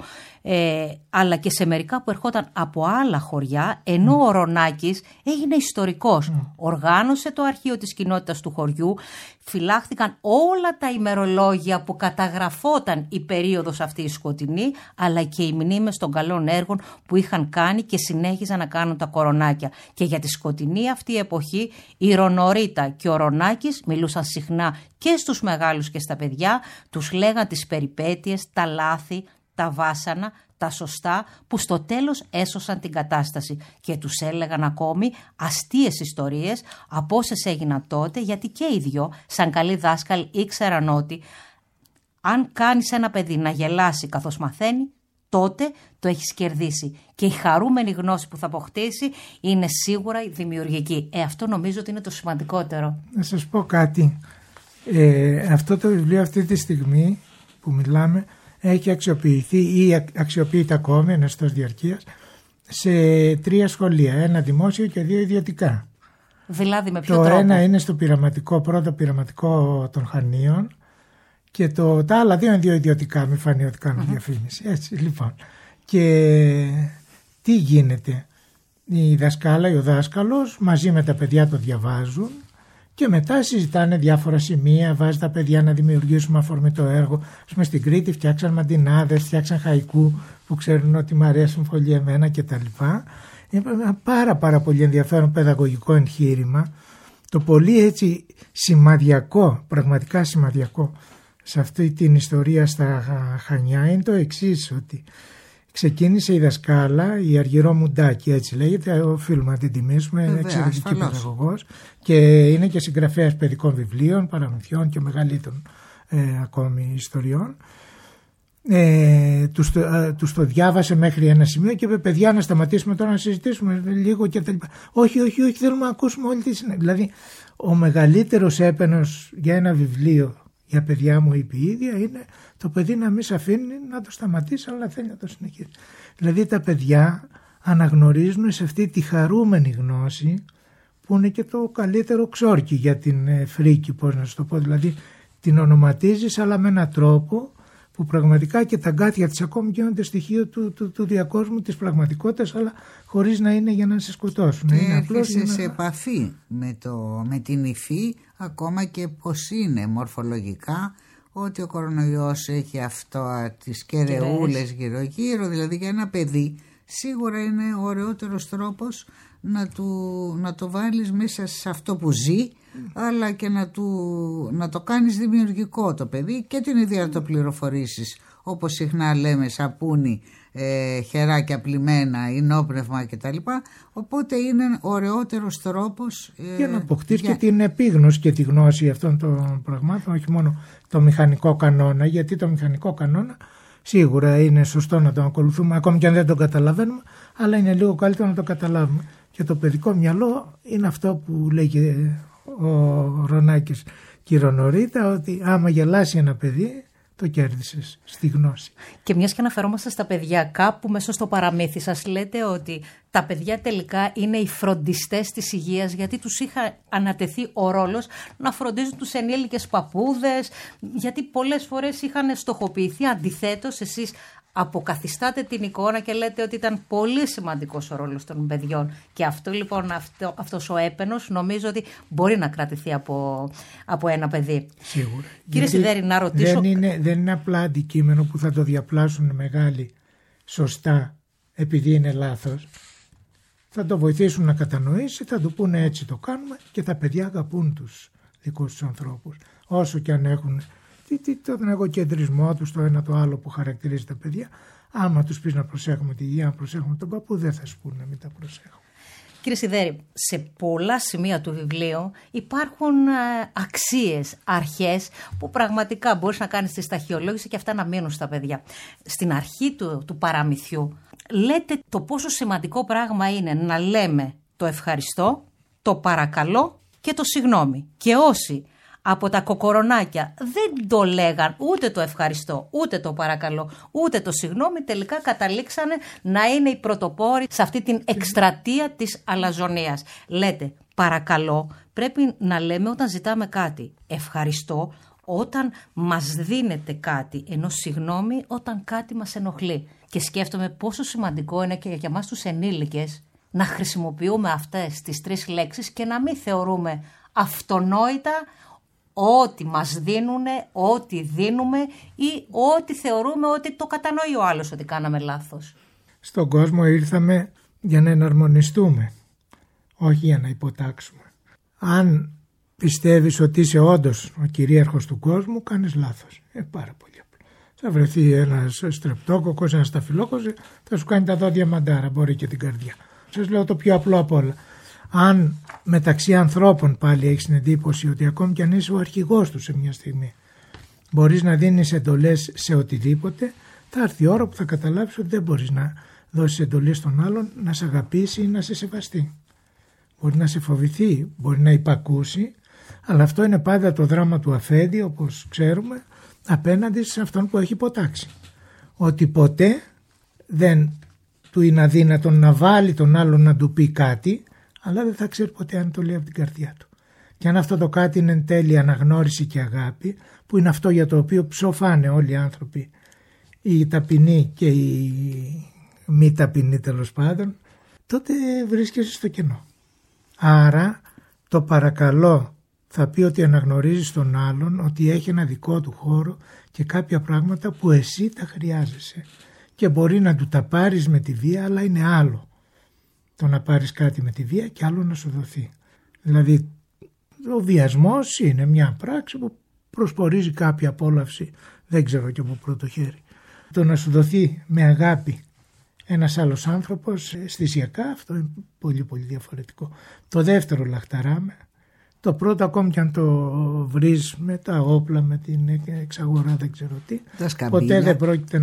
αλλά και σε μερικά που ερχόταν από άλλα χωριά, ενώ ο Ρωνάκης έγινε ιστορικός. Οργάνωσε το αρχείο της κοινότητας του χωριού, φυλάχθηκαν όλα τα ημερολόγια που καταγραφόταν η περίοδος αυτή η σκοτεινή, αλλά και οι μνήμες των καλών έργων που είχαν κάνει και συνέχιζαν να κάνουν τα κορονάκια. Και για τη σκοτεινή αυτή εποχή η Ρωνωρίτα και ο Ρωνάκης μιλούσαν συχνά και στους μεγάλους και στα παιδιά, τους λέγαν τις περιπέτειες, τα λάθη, τα βάσανα, τα σωστά που στο τέλος έσωσαν την κατάσταση, και τους έλεγαν ακόμη αστείες ιστορίες από όσες έγιναν τότε, γιατί και οι δυο σαν καλοί δάσκαλοι ήξεραν ότι αν κάνεις ένα παιδί να γελάσει καθώς μαθαίνει, τότε το έχεις κερδίσει και η χαρούμενη γνώση που θα αποκτήσει είναι σίγουρα η δημιουργική. Αυτό νομίζω ότι είναι το σημαντικότερο. Να σας πω κάτι. Αυτό το βιβλίο αυτή τη στιγμή που μιλάμε έχει αξιοποιηθεί ή αξιοποιείται ακόμη, ενεστώς διαρκείας, σε 3 σχολεία, 1 δημόσιο και 2 ιδιωτικά. Δηλαδή με ποιο τρόπο? Το ένα είναι στο πρώτο πειραματικό των Χανίων και τα άλλα 2 είναι 2 ιδιωτικά, μην φανεί ότι κάνω διαφήμιση. Έτσι λοιπόν. Και τι γίνεται? Η δασκάλα ή ο δάσκαλος μαζί με τα παιδιά το διαβάζουν και μετά συζητάνε διάφορα σημεία, βάζει τα παιδιά να δημιουργήσουν με αφορμή το έργο. Ας πούμε στην Κρήτη φτιάξαν μαντινάδες, φτιάξαν χαϊκού που ξέρουν ότι μου αρέσουν πολύ εμένα κτλ. Είναι ένα πάρα πολύ ενδιαφέρον παιδαγωγικό εγχείρημα. Το πολύ έτσι σημαδιακό, πραγματικά σημαδιακό σε αυτή την ιστορία στα Χανιά είναι το εξής, ότι ξεκίνησε η δασκάλα, η Αργυρό Μουντάκη, έτσι λέγεται, οφείλουμε να την τιμήσουμε, είναι εξαιρετική παιδαγωγός και είναι και συγγραφέας παιδικών βιβλίων, παραμυθιών και μεγαλύτερων ακόμη ιστοριών. Τους το διάβασε μέχρι ένα σημείο και είπε, παιδιά, να σταματήσουμε τώρα να συζητήσουμε λίγο και τα λοιπά. Όχι, θέλουμε να ακούσουμε όλη τη συνέχεια. Δηλαδή ο μεγαλύτερος έπαινος για ένα βιβλίο για παιδιά μου, είπε η ίδια, είναι το παιδί να μην σε αφήνει να το σταματήσει, αλλά θέλει να το συνεχίσει. Δηλαδή τα παιδιά αναγνωρίζουν σε αυτή τη χαρούμενη γνώση που είναι και το καλύτερο ξόρκι για την φρίκη, πώς να σου το πω. Δηλαδή την ονοματίζεις, αλλά με έναν τρόπο που πραγματικά και τα αγκάθια της ακόμη γίνονται στοιχείο του διακόσμου, της πραγματικότητας, αλλά χωρίς να είναι για να σε σκοτώσουν. Και έρχεσαι σε επαφή με την υφή, ακόμα και πως είναι μορφολογικά, ότι ο κορονοϊός έχει αυτό τις κεραιούλες γύρω-γύρω. Δηλαδή για ένα παιδί σίγουρα είναι ο ωραιότερος τρόπος να το βάλεις μέσα σε αυτό που ζει, αλλά και να το κάνεις δημιουργικό το παιδί και την ίδια να το πληροφορήσεις, όπως συχνά λέμε, σαπούνι, χεράκια πλημμένα, ενόπνευμα κτλ. Οπότε είναι ο ωραιότερος τρόπος για να αποκτήσει και την επίγνωση και τη γνώση αυτών των πραγμάτων, όχι μόνο το μηχανικό κανόνα, γιατί το μηχανικό κανόνα σίγουρα είναι σωστό να τον ακολουθούμε ακόμη και αν δεν τον καταλαβαίνουμε, αλλά είναι λίγο καλύτερο να το καταλάβουμε. Και το παιδικό μυαλό είναι αυτό που λέγει ο Ρωνάκης και η Ρωνωρίτα, ότι άμα γελάσει ένα παιδί το κέρδισες στη γνώση. Και μιας και αναφερόμαστε στα παιδιά, κάπου μέσα στο παραμύθι σας λέτε ότι τα παιδιά τελικά είναι οι φροντιστές της υγείας, γιατί τους είχα ανατεθεί ο ρόλος να φροντίζουν τους ενήλικες παππούδες, γιατί πολλές φορές είχαν στοχοποιηθεί. Αντιθέτως εσείς αποκαθιστάτε την εικόνα και λέτε ότι ήταν πολύ σημαντικός ο ρόλος των παιδιών. Και αυτό λοιπόν, αυτός ο έπαινος νομίζω ότι μπορεί να κρατηθεί από ένα παιδί. Σίγουρα. Κύριε Σιδέρη, να ρωτήσω... Δεν είναι απλά αντικείμενο που θα το διαπλάσουν μεγάλοι σωστά επειδή είναι λάθος. Θα το βοηθήσουν να κατανοήσει, θα του πούνε έτσι το κάνουμε και τα παιδιά αγαπούν τους δικούς τους ανθρώπους. Όσο και αν έχουν τον εγωκεντρισμό τους, το ένα το άλλο που χαρακτηρίζει τα παιδιά, άμα τους πεις να προσέχουμε τη υγεία, να προσέχουμε τον παππού, δεν θα σου πούνε να μην τα προσέχουμε. Κύριε Σιδέρη, σε πολλά σημεία του βιβλίου υπάρχουν αξίες, αρχές που πραγματικά μπορείς να κάνεις τη σταχυολόγηση και αυτά να μείνουν στα παιδιά. Στην αρχή του παραμυθιού λέτε το πόσο σημαντικό πράγμα είναι να λέμε το ευχαριστώ, το παρακαλώ και το συγγνώμη. Και όσοι από τα κοκορονάκια δεν το λέγαν ούτε το ευχαριστώ, ούτε το παρακαλώ, ούτε το συγγνώμη, τελικά καταλήξανε να είναι οι πρωτοπόροι σε αυτή την εκστρατεία της αλαζονίας. Λέτε παρακαλώ πρέπει να λέμε όταν ζητάμε κάτι. Ευχαριστώ όταν μας δίνεται κάτι, ενώ συγγνώμη όταν κάτι μας ενοχλεί. Και σκέφτομαι πόσο σημαντικό είναι και για εμάς τους ενήλικες να χρησιμοποιούμε αυτές τις 3 λέξεις και να μην θεωρούμε αυτονόητα ό,τι μας δίνουνε, ό,τι δίνουμε ή ό,τι θεωρούμε ότι το κατανοεί ο άλλος ότι κάναμε λάθος. Στον κόσμο ήρθαμε για να εναρμονιστούμε, όχι για να υποτάξουμε. Αν πιστεύεις ότι είσαι όντως ο κυρίαρχος του κόσμου, κάνεις λάθος. Πάρα πολύ απλό. Θα βρεθεί ένας στρεπτόκοκος, ένας σταφυλόκος, θα σου κάνει τα δόντια μαντάρα, μπορεί και την καρδιά. Σας λέω το πιο απλό απ' όλα. Αν μεταξύ ανθρώπων πάλι έχεις την εντύπωση ότι ακόμη κι αν είσαι ο αρχηγός του σε μια στιγμή, μπορείς να δίνεις εντολές σε οτιδήποτε, θα έρθει η ώρα που θα καταλάβεις ότι δεν μπορείς να δώσεις εντολές στον άλλον να σε αγαπήσει ή να σε σεβαστεί. Μπορεί να σε φοβηθεί, μπορεί να υπακούσει, αλλά αυτό είναι πάντα το δράμα του αφέντη, όπως ξέρουμε, απέναντι σε αυτόν που έχει υποτάξει. Ότι ποτέ δεν του είναι αδύνατον να βάλει τον άλλον να του πει κάτι, αλλά δεν θα ξέρει ποτέ αν το λέει από την καρδιά του. Και αν αυτό το κάτι είναι εν τέλει αναγνώριση και αγάπη, που είναι αυτό για το οποίο ψοφάνε όλοι οι άνθρωποι, οι ταπεινοί και οι μη ταπεινοί τέλος πάντων, τότε βρίσκεσαι στο κενό. Άρα το παρακαλώ θα πει ότι αναγνωρίζεις τον άλλον, ότι έχει ένα δικό του χώρο και κάποια πράγματα που εσύ τα χρειάζεσαι. Και μπορεί να του τα πάρεις με τη βία, αλλά είναι άλλο το να πάρεις κάτι με τη βία και άλλο να σου δοθεί. Δηλαδή ο βιασμός είναι μια πράξη που προσπορίζει κάποια απόλαυση, δεν ξέρω και από πρώτο χέρι. Το να σου δοθεί με αγάπη ένας άλλος άνθρωπος αισθησιακά, αυτό είναι πολύ πολύ διαφορετικό. Το δεύτερο λαχταράμε. Το πρώτο ακόμη και αν το βρεις με τα όπλα, με την εξαγορά, δεν ξέρω τι, ποτέ δεν πρόκειται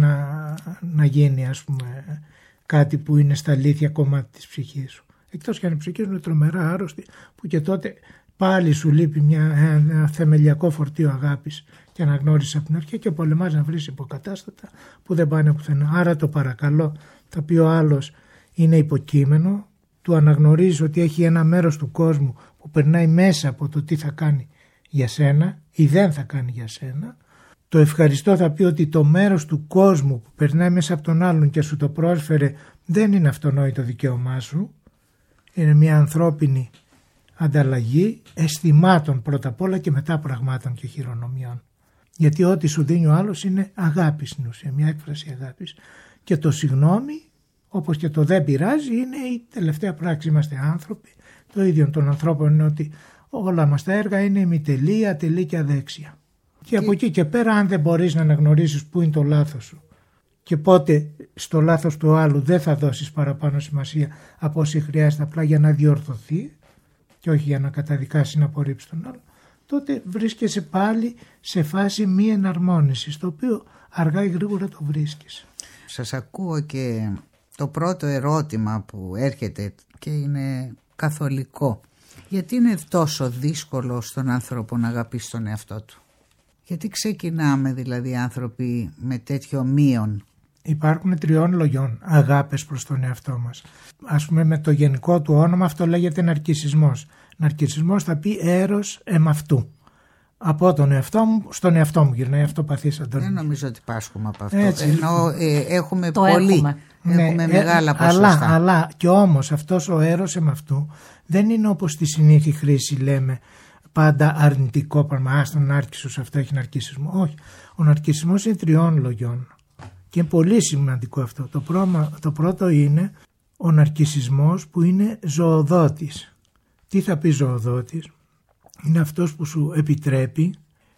να γίνει, ας πούμε, κάτι που είναι στα αλήθεια κομμάτι της ψυχής σου. Εκτός και αν η ψυχή σου είναι τρομερά άρρωστη, που και τότε πάλι σου λείπει ένα θεμελιακό φορτίο αγάπης και αναγνώρισης από την αρχή και πολεμάς να βρεις υποκατάστατα που δεν πάνε πουθενά. Άρα το παρακαλώ, το οποίο ο άλλος είναι υποκείμενο, του αναγνωρίζει ότι έχει ένα μέρος του κόσμου που περνάει μέσα από το τι θα κάνει για σένα ή δεν θα κάνει για σένα. Το ευχαριστώ θα πει ότι το μέρος του κόσμου που περνάει μέσα από τον άλλον και σου το πρόσφερε δεν είναι αυτονόητο δικαίωμά σου. Είναι μια ανθρώπινη ανταλλαγή αισθημάτων πρώτα απ' όλα και μετά πραγμάτων και χειρονομιών. Γιατί ό,τι σου δίνει ο άλλος είναι αγάπη στην ουσία, μια έκφραση αγάπης. Και το συγγνώμη, όπως και το δεν πειράζει, είναι η τελευταία πράξη. Είμαστε άνθρωποι. Το ίδιο των ανθρώπων είναι ότι όλα μας τα έργα είναι ημιτελή, ατελή και αδέξια. Και από εκεί και πέρα, αν δεν μπορείς να αναγνωρίσεις πού είναι το λάθος σου και πότε στο λάθος του άλλου δεν θα δώσεις παραπάνω σημασία από όσοι χρειάζεται απλά για να διορθωθεί και όχι για να καταδικάσει να απορρίψει τον άλλο, τότε βρίσκεσαι πάλι σε φάση μη εναρμόνισης, το οποίο αργά ή γρήγορα το βρίσκεις. Σας ακούω και το πρώτο ερώτημα που έρχεται και είναι καθολικό. Γιατί είναι τόσο δύσκολο στον άνθρωπο να αγαπήσει τον εαυτό του? Γιατί ξεκινάμε δηλαδή άνθρωποι με τέτοιο μείον? Υπάρχουν 3 λογιών αγάπες προς τον εαυτό μας. Ας πούμε με το γενικό του όνομα αυτό λέγεται ναρκισσισμός. Ναρκισσισμός θα πει έρος εμαυτού. Από τον εαυτό μου στον εαυτό μου γυρνάει αυτοπαθής Αντώνη. Δεν νομίζω ότι πάσχουμε από αυτό. Έτσι, ενώ έχουμε πολύ. Έχουμε μεγάλα ποσοστά. Αλλά και όμως αυτός ο έρος εμαυτού δεν είναι όπως στη συνήθη χρήση λέμε πάντα αρνητικό πράγμα. Άστον νάρκισσος, αυτό έχει ναρκισσισμό. Όχι. Ο ναρκισσισμός είναι 3 λογιών. Και είναι πολύ σημαντικό αυτό. Το πρώτο είναι ο ναρκισσισμός που είναι ζωοδότης. Τι θα πει ζωοδότης? Είναι αυτός που σου επιτρέπει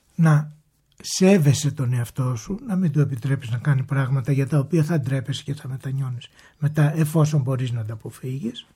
να σέβεσαι τον εαυτό σου, να μην του επιτρέπεις να κάνει πράγματα για τα οποία θα ντρέπεσαι και θα μετανιώνεις μετά εφόσον μπορείς να τα αποφύγεις.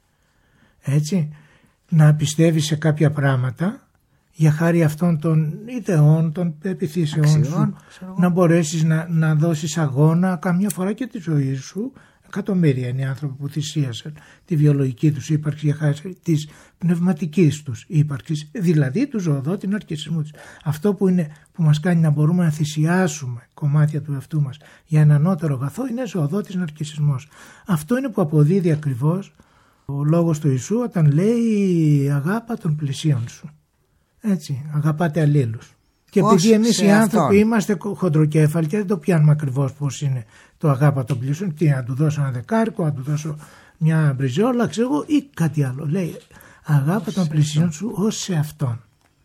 Έτσι, να πιστεύεις σε κάποια πράγματα για χάρη αυτών των ιδεών, των πεποιθήσεών σου, να μπορέσεις να δώσεις αγώνα καμιά φορά και τη ζωή σου. Εκατομμύρια είναι οι άνθρωποι που θυσίασαν τη βιολογική τους ύπαρξη για χάρη της πνευματικής τους ύπαρξης, δηλαδή του ζωοδότη ναρκισσισμού τους. Αυτό που μας κάνει να μπορούμε να θυσιάσουμε κομμάτια του εαυτού μας για ένα ανώτερο αγαθό είναι ζωοδότης ναρκισσισμός. Αυτό είναι που αποδίδει ακριβώς ο λόγος του Ιησού όταν λέει αγάπα των πλησίων σου. Έτσι, αγαπάτε αλλήλους. Και επειδή εμείς οι άνθρωποι είμαστε χοντροκέφαλοι και δεν το πιάνουμε ακριβώς πώς είναι το αγάπα των πλησίων, τι να του δώσω ένα δεκάρικο, να του δώσω μια μπριζόλα, ξέρω εγώ, ή κάτι άλλο. Λέει αγάπα των πλησίων σου ως σε αυτόν.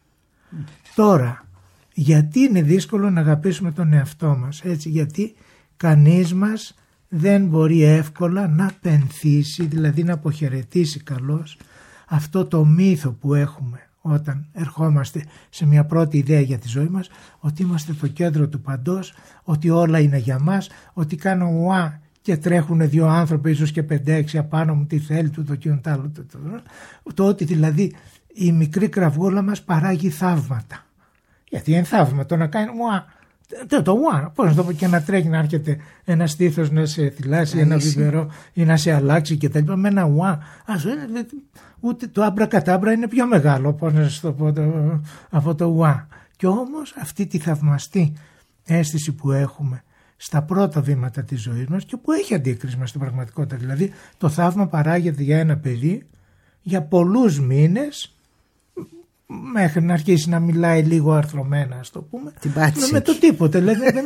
Τώρα, γιατί είναι δύσκολο να αγαπήσουμε τον εαυτό μας, έτσι? Γιατί κανείς μας δεν μπορεί εύκολα να πενθήσει, δηλαδή να αποχαιρετήσει καλώς αυτό το μύθο που έχουμε όταν ερχόμαστε σε μια πρώτη ιδέα για τη ζωή μας, ότι είμαστε το κέντρο του παντός, ότι όλα είναι για μας, ότι κάνω ουά και τρέχουν δύο άνθρωποι, ίσως και 5-6 απάνω μου, τι θέλει του, το κοινό τ' άλλο, το ότι δηλαδή η μικρή κραυγούλα μας παράγει θαύματα. Γιατί είναι θαύμα το να κάνει ουά. Το ουά, πώς να το πω, και να τρέχει, να έρχεται ένα στήθος να σε θυλάσει, ένα βιβερό ή να σε αλλάξει και τα λοιπά. Με ένα ουά, ούτε το άμπρα-κατάμπρα είναι πιο μεγάλο, πώς να σας το πω, από το ουά. Και όμως αυτή τη θαυμαστή αίσθηση που έχουμε στα πρώτα βήματα της ζωής μας και που έχει αντίκρισμα στην πραγματικότητα, δηλαδή το θαύμα παράγεται για ένα παιδί για πολλούς μήνες, μέχρι να αρχίσει να μιλάει λίγο αρθρωμένα, ας το πούμε, με το τίποτε.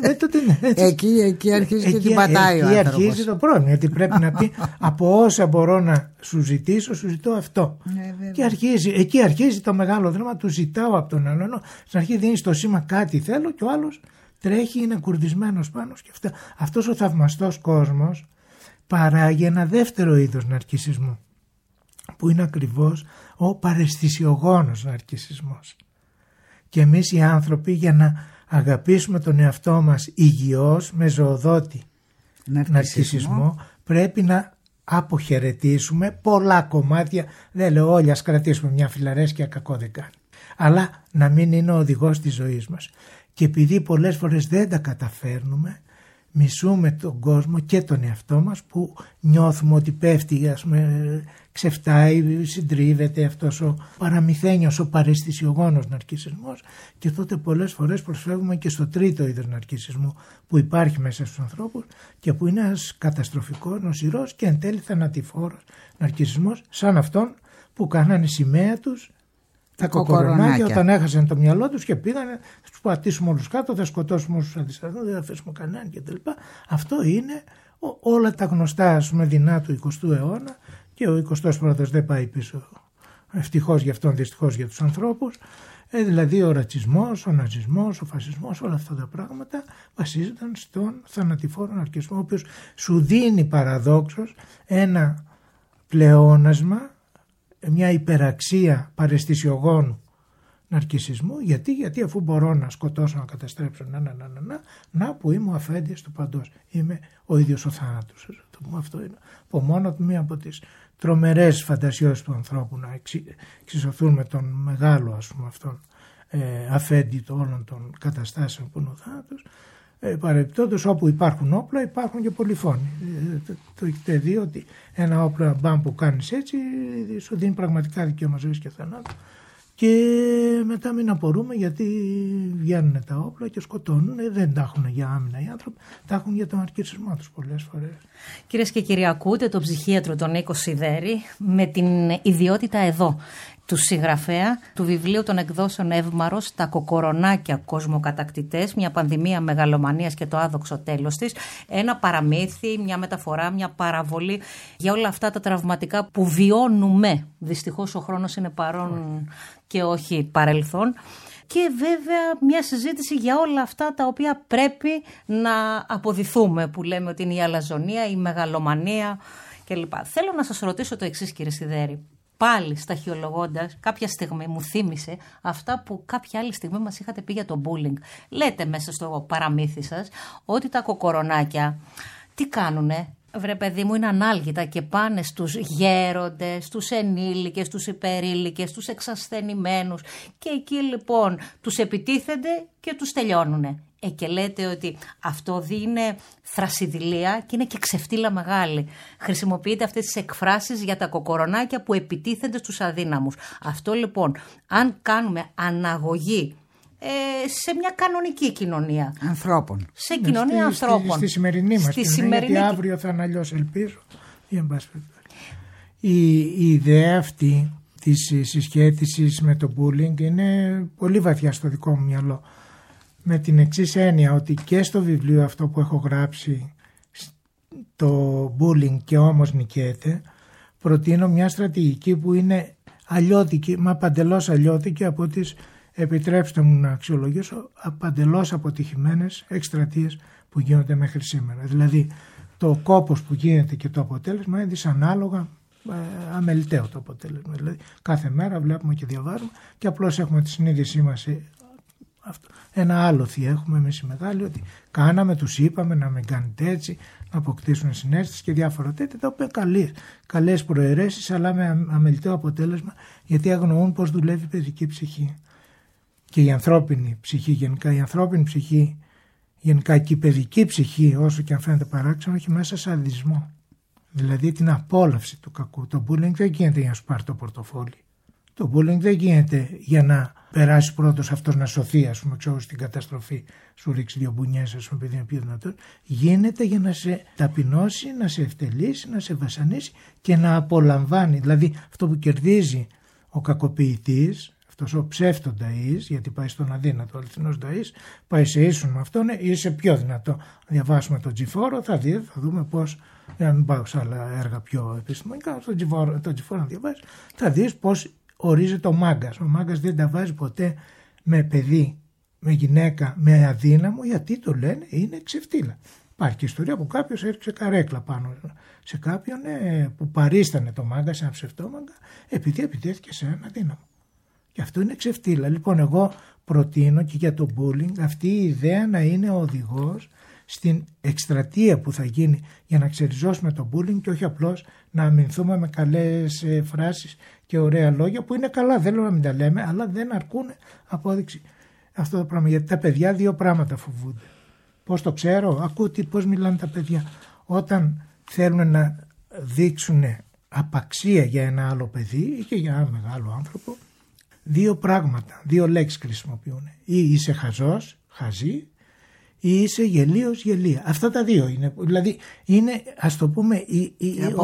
Εκεί αρχίζει και την πατάει ο άνθρωπος. Εκεί αρχίζει το πρόβλημα, γιατί πρέπει να πει από όσα μπορώ να σου ζητήσω, σου ζητώ αυτό. Και εκεί αρχίζει το μεγάλο δράμα, του ζητάω από τον άλλον. Στην αρχή δίνει το σήμα κάτι θέλω και ο άλλος τρέχει, είναι κουρδισμένος πάνω και αυτά. Αυτός ο θαυμαστός κόσμος παράγει ένα δεύτερο είδος ναρκισσισμού, που είναι ακριβώς ο παραισθησιογόνος ναρκισσισμός. Και εμείς οι άνθρωποι, για να αγαπήσουμε τον εαυτό μας υγιώς, με ζωοδότη ναρκισσισμό, πρέπει να αποχαιρετήσουμε πολλά κομμάτια. Δεν λέω όλοι, ας κρατήσουμε μια φιλαρέσκεια, κακό δεν κάνει, αλλά να μην είναι ο οδηγός της ζωής μας. Και επειδή πολλές φορές δεν τα καταφέρνουμε, μισούμε τον κόσμο και τον εαυτό μας, που νιώθουμε ότι πέφτει, ας πούμε, ξεφτάει, συντρίβεται αυτός ο παραμυθένιος, ο παραισθησιογόνος ναρκισσισμός, και τότε πολλές φορές προσφεύγουμε και στο τρίτο είδος ναρκισσισμού που υπάρχει μέσα στους ανθρώπους και που είναι ένας καταστροφικός, νοσηρός και εν τέλει θανατηφόρος ναρκισσισμός, σαν αυτόν που κάνανε σημαία τους τα κοκορονάκια όταν έχασαν το μυαλό τους και πήγανε, θα τους πατήσουμε όλους κάτω, θα σκοτώσουμε όσους αντισταθούν, δεν θα αφήσουμε κανέναν κτλ. Αυτό είναι όλα τα γνωστά, ας πούμε, δεινά του 20ου αιώνα, και ο 21ος δεν πάει πίσω, ευτυχώς για αυτόν, δυστυχώς για τους ανθρώπους. Δηλαδή ο ρατσισμός, ο ναζισμός, ο φασισμός, όλα αυτά τα πράγματα βασίζονταν στον θανατηφόρο ναρκισμό, ο οποίος σου δίνει παραδόξως ένα πλεόνασμα, μια υπεραξία παραισθησιογόνου ναρκισσισμού. Γιατί αφού μπορώ να σκοτώσω, να καταστρέψω, να που είμαι ο αφέντης του παντός, είμαι ο ίδιος ο θάνατος. Αυτό είναι από μόνο του μία από τις τρομερές φαντασιώσεις του ανθρώπου, να εξισωθούν με τον μεγάλο, ας πούμε, αυτόν αφέντη των όλων των καταστάσεων που είναι ο θάνατος. Παρεπτόντως, όπου υπάρχουν όπλα υπάρχουν και πολυφόνοι. Το έχετε δει ότι ένα όπλο μπαμ που κάνεις έτσι σου δίνει πραγματικά δικαίωμα ζωής και θανάτου, και μετά μην απορούμε γιατί βγαίνουν τα όπλα και σκοτώνουν. Δεν τα έχουν για άμυνα οι άνθρωποι, τα έχουν για τον ναρκισσισμό τους πολλές φορές. Κυρίες και κύριοι, ακούτε τον ψυχίατρο τον Νίκο Σιδέρη, με την ιδιότητα εδώ του συγγραφέα του βιβλίου των εκδόσεων Εύμαρος, «Τα κοκορονάκια κοσμοκατακτητές, μια πανδημία μεγαλομανίας και το άδοξο τέλος της». Ένα παραμύθι, μια μεταφορά, μια παραβολή για όλα αυτά τα τραυματικά που βιώνουμε. Δυστυχώς ο χρόνος είναι παρόν και όχι παρελθόν. Και βέβαια μια συζήτηση για όλα αυτά τα οποία πρέπει να αποδηθούμε, που λέμε ότι είναι η αλαζονία, η μεγαλομανία κλπ. Θέλω να σας ρωτήσω το εξής, κύριε Σιδέρη. Πάλι σταχυολογώντας, κάποια στιγμή μου θύμισε αυτά που κάποια άλλη στιγμή μας είχατε πει για το bullying. Λέτε μέσα στο παραμύθι σας ότι τα κοκορονάκια τι κάνουνε? Βρε παιδί μου, είναι ανάλγητα και πάνε στους γέροντες, στους ενήλικες, στους υπερήλικες, στους εξασθενημένους, και εκεί λοιπόν τους επιτίθενται και τους τελειώνουνε. Και λέτε ότι αυτό είναι θρασιδηλία και είναι και ξεφτύλα μεγάλη. Χρησιμοποιείτε αυτές τις εκφράσεις για τα κοκορονάκια που επιτίθενται στους αδύναμους. Αυτό λοιπόν, αν κάνουμε αναγωγή σε μια κανονική κοινωνία ανθρώπων, σε κοινωνία ανθρώπων, στη σημερινή μας κοινωνία, γιατί αύριο θα είναι αλλιώς, ελπίζω. Η ιδέα αυτή της συσχέτισης με το bullying είναι πολύ βαθιά στο δικό μου μυαλό. με την εξής έννοια, ότι και στο βιβλίο αυτό που έχω γράψει, το bullying και όμως νικέται, προτείνω μια στρατηγική που είναι αλλιώτικη, μα παντελώς αλλιώτικη από τις, επιτρέψτε μου να αξιολογήσω, παντελώς αποτυχημένες εκστρατείες που γίνονται μέχρι σήμερα. Δηλαδή το κόπος που γίνεται και το αποτέλεσμα είναι δυσανάλογα, αμεληταίο το αποτέλεσμα. Δηλαδή κάθε μέρα βλέπουμε και διαβάζουμε και απλώς έχουμε τη συνείδησή μας. Αυτό. Ένα άλοθη έχουμε εμείς οι μεγάλοι, ότι κάναμε, τους είπαμε να μην κάνετε έτσι, να αποκτήσουν συνέστηση και διάφορα τέτοια, τα οποία καλές προαιρέσεις, αλλά με αμεληταίο αποτέλεσμα, γιατί αγνοούν πώς δουλεύει η παιδική ψυχή και η ανθρώπινη ψυχή γενικά. Η ανθρώπινη ψυχή γενικά και η παιδική ψυχή, όσο και αν φαίνεται παράξενο, έχει μέσα σαδισμό, δηλαδή την απόλαυση του κακού. Το bullying δεν γίνεται για να σου πάρει το πορτοφόλι. Το bullying δεν γίνεται για να περάσει πρώτος αυτός να σωθεί, ας πούμε, ξέρω, στην καταστροφή, σου ρίξει 2 μπουνιές, ας πούμε, επειδή είναι πιο δυνατόν. Γίνεται για να σε ταπεινώσει, να σε ευτελίσει, να σε βασανίσει και να απολαμβάνει. Δηλαδή αυτό που κερδίζει ο κακοποιητής, αυτός ο ψεύτον νταΐς, γιατί πάει στον αδύνατο, ο αληθινός νταΐς, πάει σε ίσον με αυτόν, είσαι πιο δυνατό. Διαβάσουμε τον Τζιφόρο, θα δούμε πώς, για να μην πάω σε άλλα έργα πιο επιστημονικά, τον Τζιφόρο να διαβάσεις, θα δεις πώς ορίζεται ο μάγκας. Ο μάγκας δεν τα βάζει ποτέ με παιδί, με γυναίκα, με αδύναμο, γιατί το λένε είναι ξεφτύλα. Υπάρχει και ιστορία που κάποιος έριξε καρέκλα πάνω σε κάποιον που παρίστανε το μάγκα, σε ένα ψευτόμαγκα, επειδή επιτέθηκε σε ένα αδύναμο. Και αυτό είναι ξεφτύλα. Λοιπόν, εγώ προτείνω και για το bullying αυτή η ιδέα να είναι ο οδηγός στην εκστρατεία που θα γίνει για να ξεριζώσουμε το bullying και όχι απλώς να αμυνθούμε με καλές φράσεις και ωραία λόγια που είναι καλά, δεν λέω να μην τα λέμε, αλλά δεν αρκούν απόδειξη αυτό το πράγμα. Γιατί τα παιδιά 2 πράγματα φοβούνται. Πώς το ξέρω? Ακούω πώς μιλάνε τα παιδιά. Όταν θέλουν να δείξουν απαξία για ένα άλλο παιδί ή και για ένα μεγάλο άνθρωπο, 2 πράγματα, 2 λέξεις χρησιμοποιούν. Ή είσαι χαζός, χαζή, ή είσαι γελίος, γελία. Αυτά τα 2 είναι. Δηλαδή είναι, ας το πούμε, ο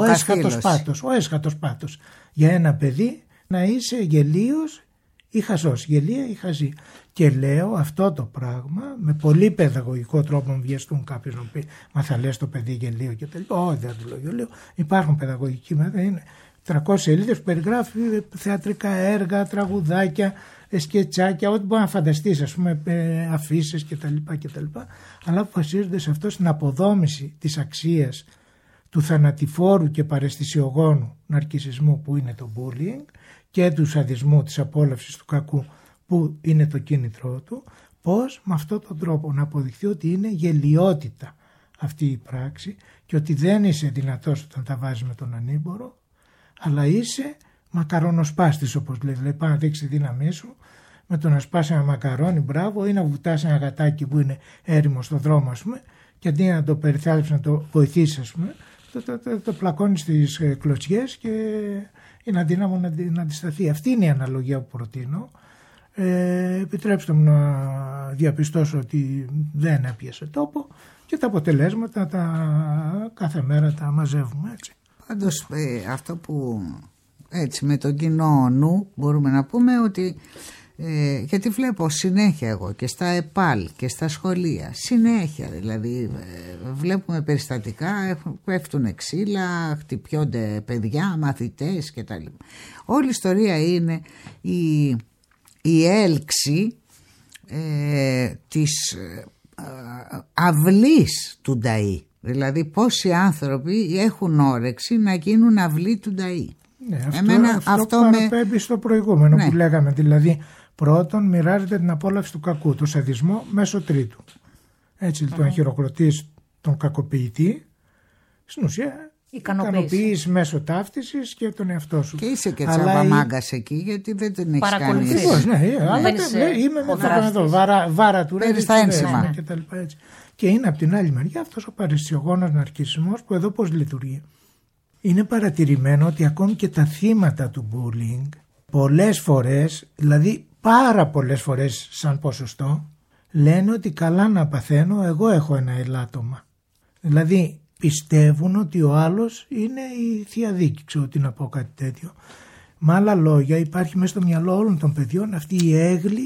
έσχατος πάτος για ένα παιδί να είσαι γελίος ή χαζός, γελία ή χαζή. Και λέω αυτό το πράγμα με πολύ παιδαγωγικό τρόπο, να βιαστούν κάποιος να πει μα θα λες το παιδί γελίο και τα λοιπά. Όχι, δεν το λέω γελίο. Υπάρχουν παιδαγωγικοί μέτρα, είναι 300 σελίδες που περιγράφει θεατρικά έργα, τραγουδάκια, σκετσάκια, ό,τι μπορεί να φανταστείς, ας πούμε, αφήσεις κτλ. Αλλά που βασίζονται σε αυτό, στην αποδόμηση της αξίας του θανατηφόρου και παραισθησιογόνου ναρκισσισμού που είναι το bullying και του σαδισμού, της απόλαυσης του κακού που είναι το κίνητρό του, πώς με αυτόν τον τρόπο να αποδειχθεί ότι είναι γελιότητα αυτή η πράξη και ότι δεν είσαι δυνατός όταν τα βάζεις με τον ανήμπορο, αλλά είσαι μακαρονοσπάστης, όπως λέει. Δηλαδή πάει να δείξει τη δύναμή σου με το να σπάσει ένα μακαρόνι, μπράβο, ή να βουτάς ένα γατάκι που είναι έρημο στο δρόμο, ας πούμε, και αντί να το περιθάλψεις, να το βοηθήσεις, ας πούμε, το πλακώνεις στις κλωτσιές και είναι αδύναμο να αντισταθεί. Αυτή είναι η αναλογία που προτείνω. Επιτρέψτε μου να διαπιστώσω ότι δεν έπιασε τόπο και τα αποτελέσματα κάθε μέρα τα μαζεύουμε, έτσι. Πάντως αυτό που έτσι με τον κοινό νου μπορούμε να πούμε ότι γιατί βλέπω συνέχεια εγώ και στα ΕΠΑΛ και στα σχολεία συνέχεια, δηλαδή βλέπουμε περιστατικά, πέφτουν ξύλα, χτυπιόνται παιδιά, μαθητές κτλ. Όλη η ιστορία είναι η έλξη της αυλής του νταΐ. Δηλαδή πόσοι άνθρωποι έχουν όρεξη να γίνουν αυλή του νταΐ. Ναι, αυτό παραπέμπει στο προηγούμενο, ναι, που λέγαμε. Δηλαδή πρώτον μοιράζεται την απόλαυση του κακού, το σαδισμό μέσω τρίτου. Έτσι λοιπόν χειροκροτείς τον κακοποιητή, στην ουσία ικανοποιείς μέσω ταύτισης και τον εαυτό σου. Και είσαι και τσαμπαμάγκας εκεί, γιατί δεν τον έχεις κάνει. Είμαι με το βάρα του ρεύει στα ένσημα και είναι από την άλλη μεριά αυτός ο παραισθησιογόνος ναρκισσισμός που εδώ πώς λειτουργεί. Είναι παρατηρημένο ότι ακόμη και τα θύματα του bullying πολλές φορές, δηλαδή πάρα πολλές φορές σαν ποσοστό, λένε ότι καλά να παθαίνω, εγώ έχω ένα ελάττωμα. Δηλαδή πιστεύουν ότι ο άλλος είναι η θεία δίκη, ξέρω τι να πω, κάτι τέτοιο. Με άλλα λόγια υπάρχει μέσα στο μυαλό όλων των παιδιών αυτή η έγλη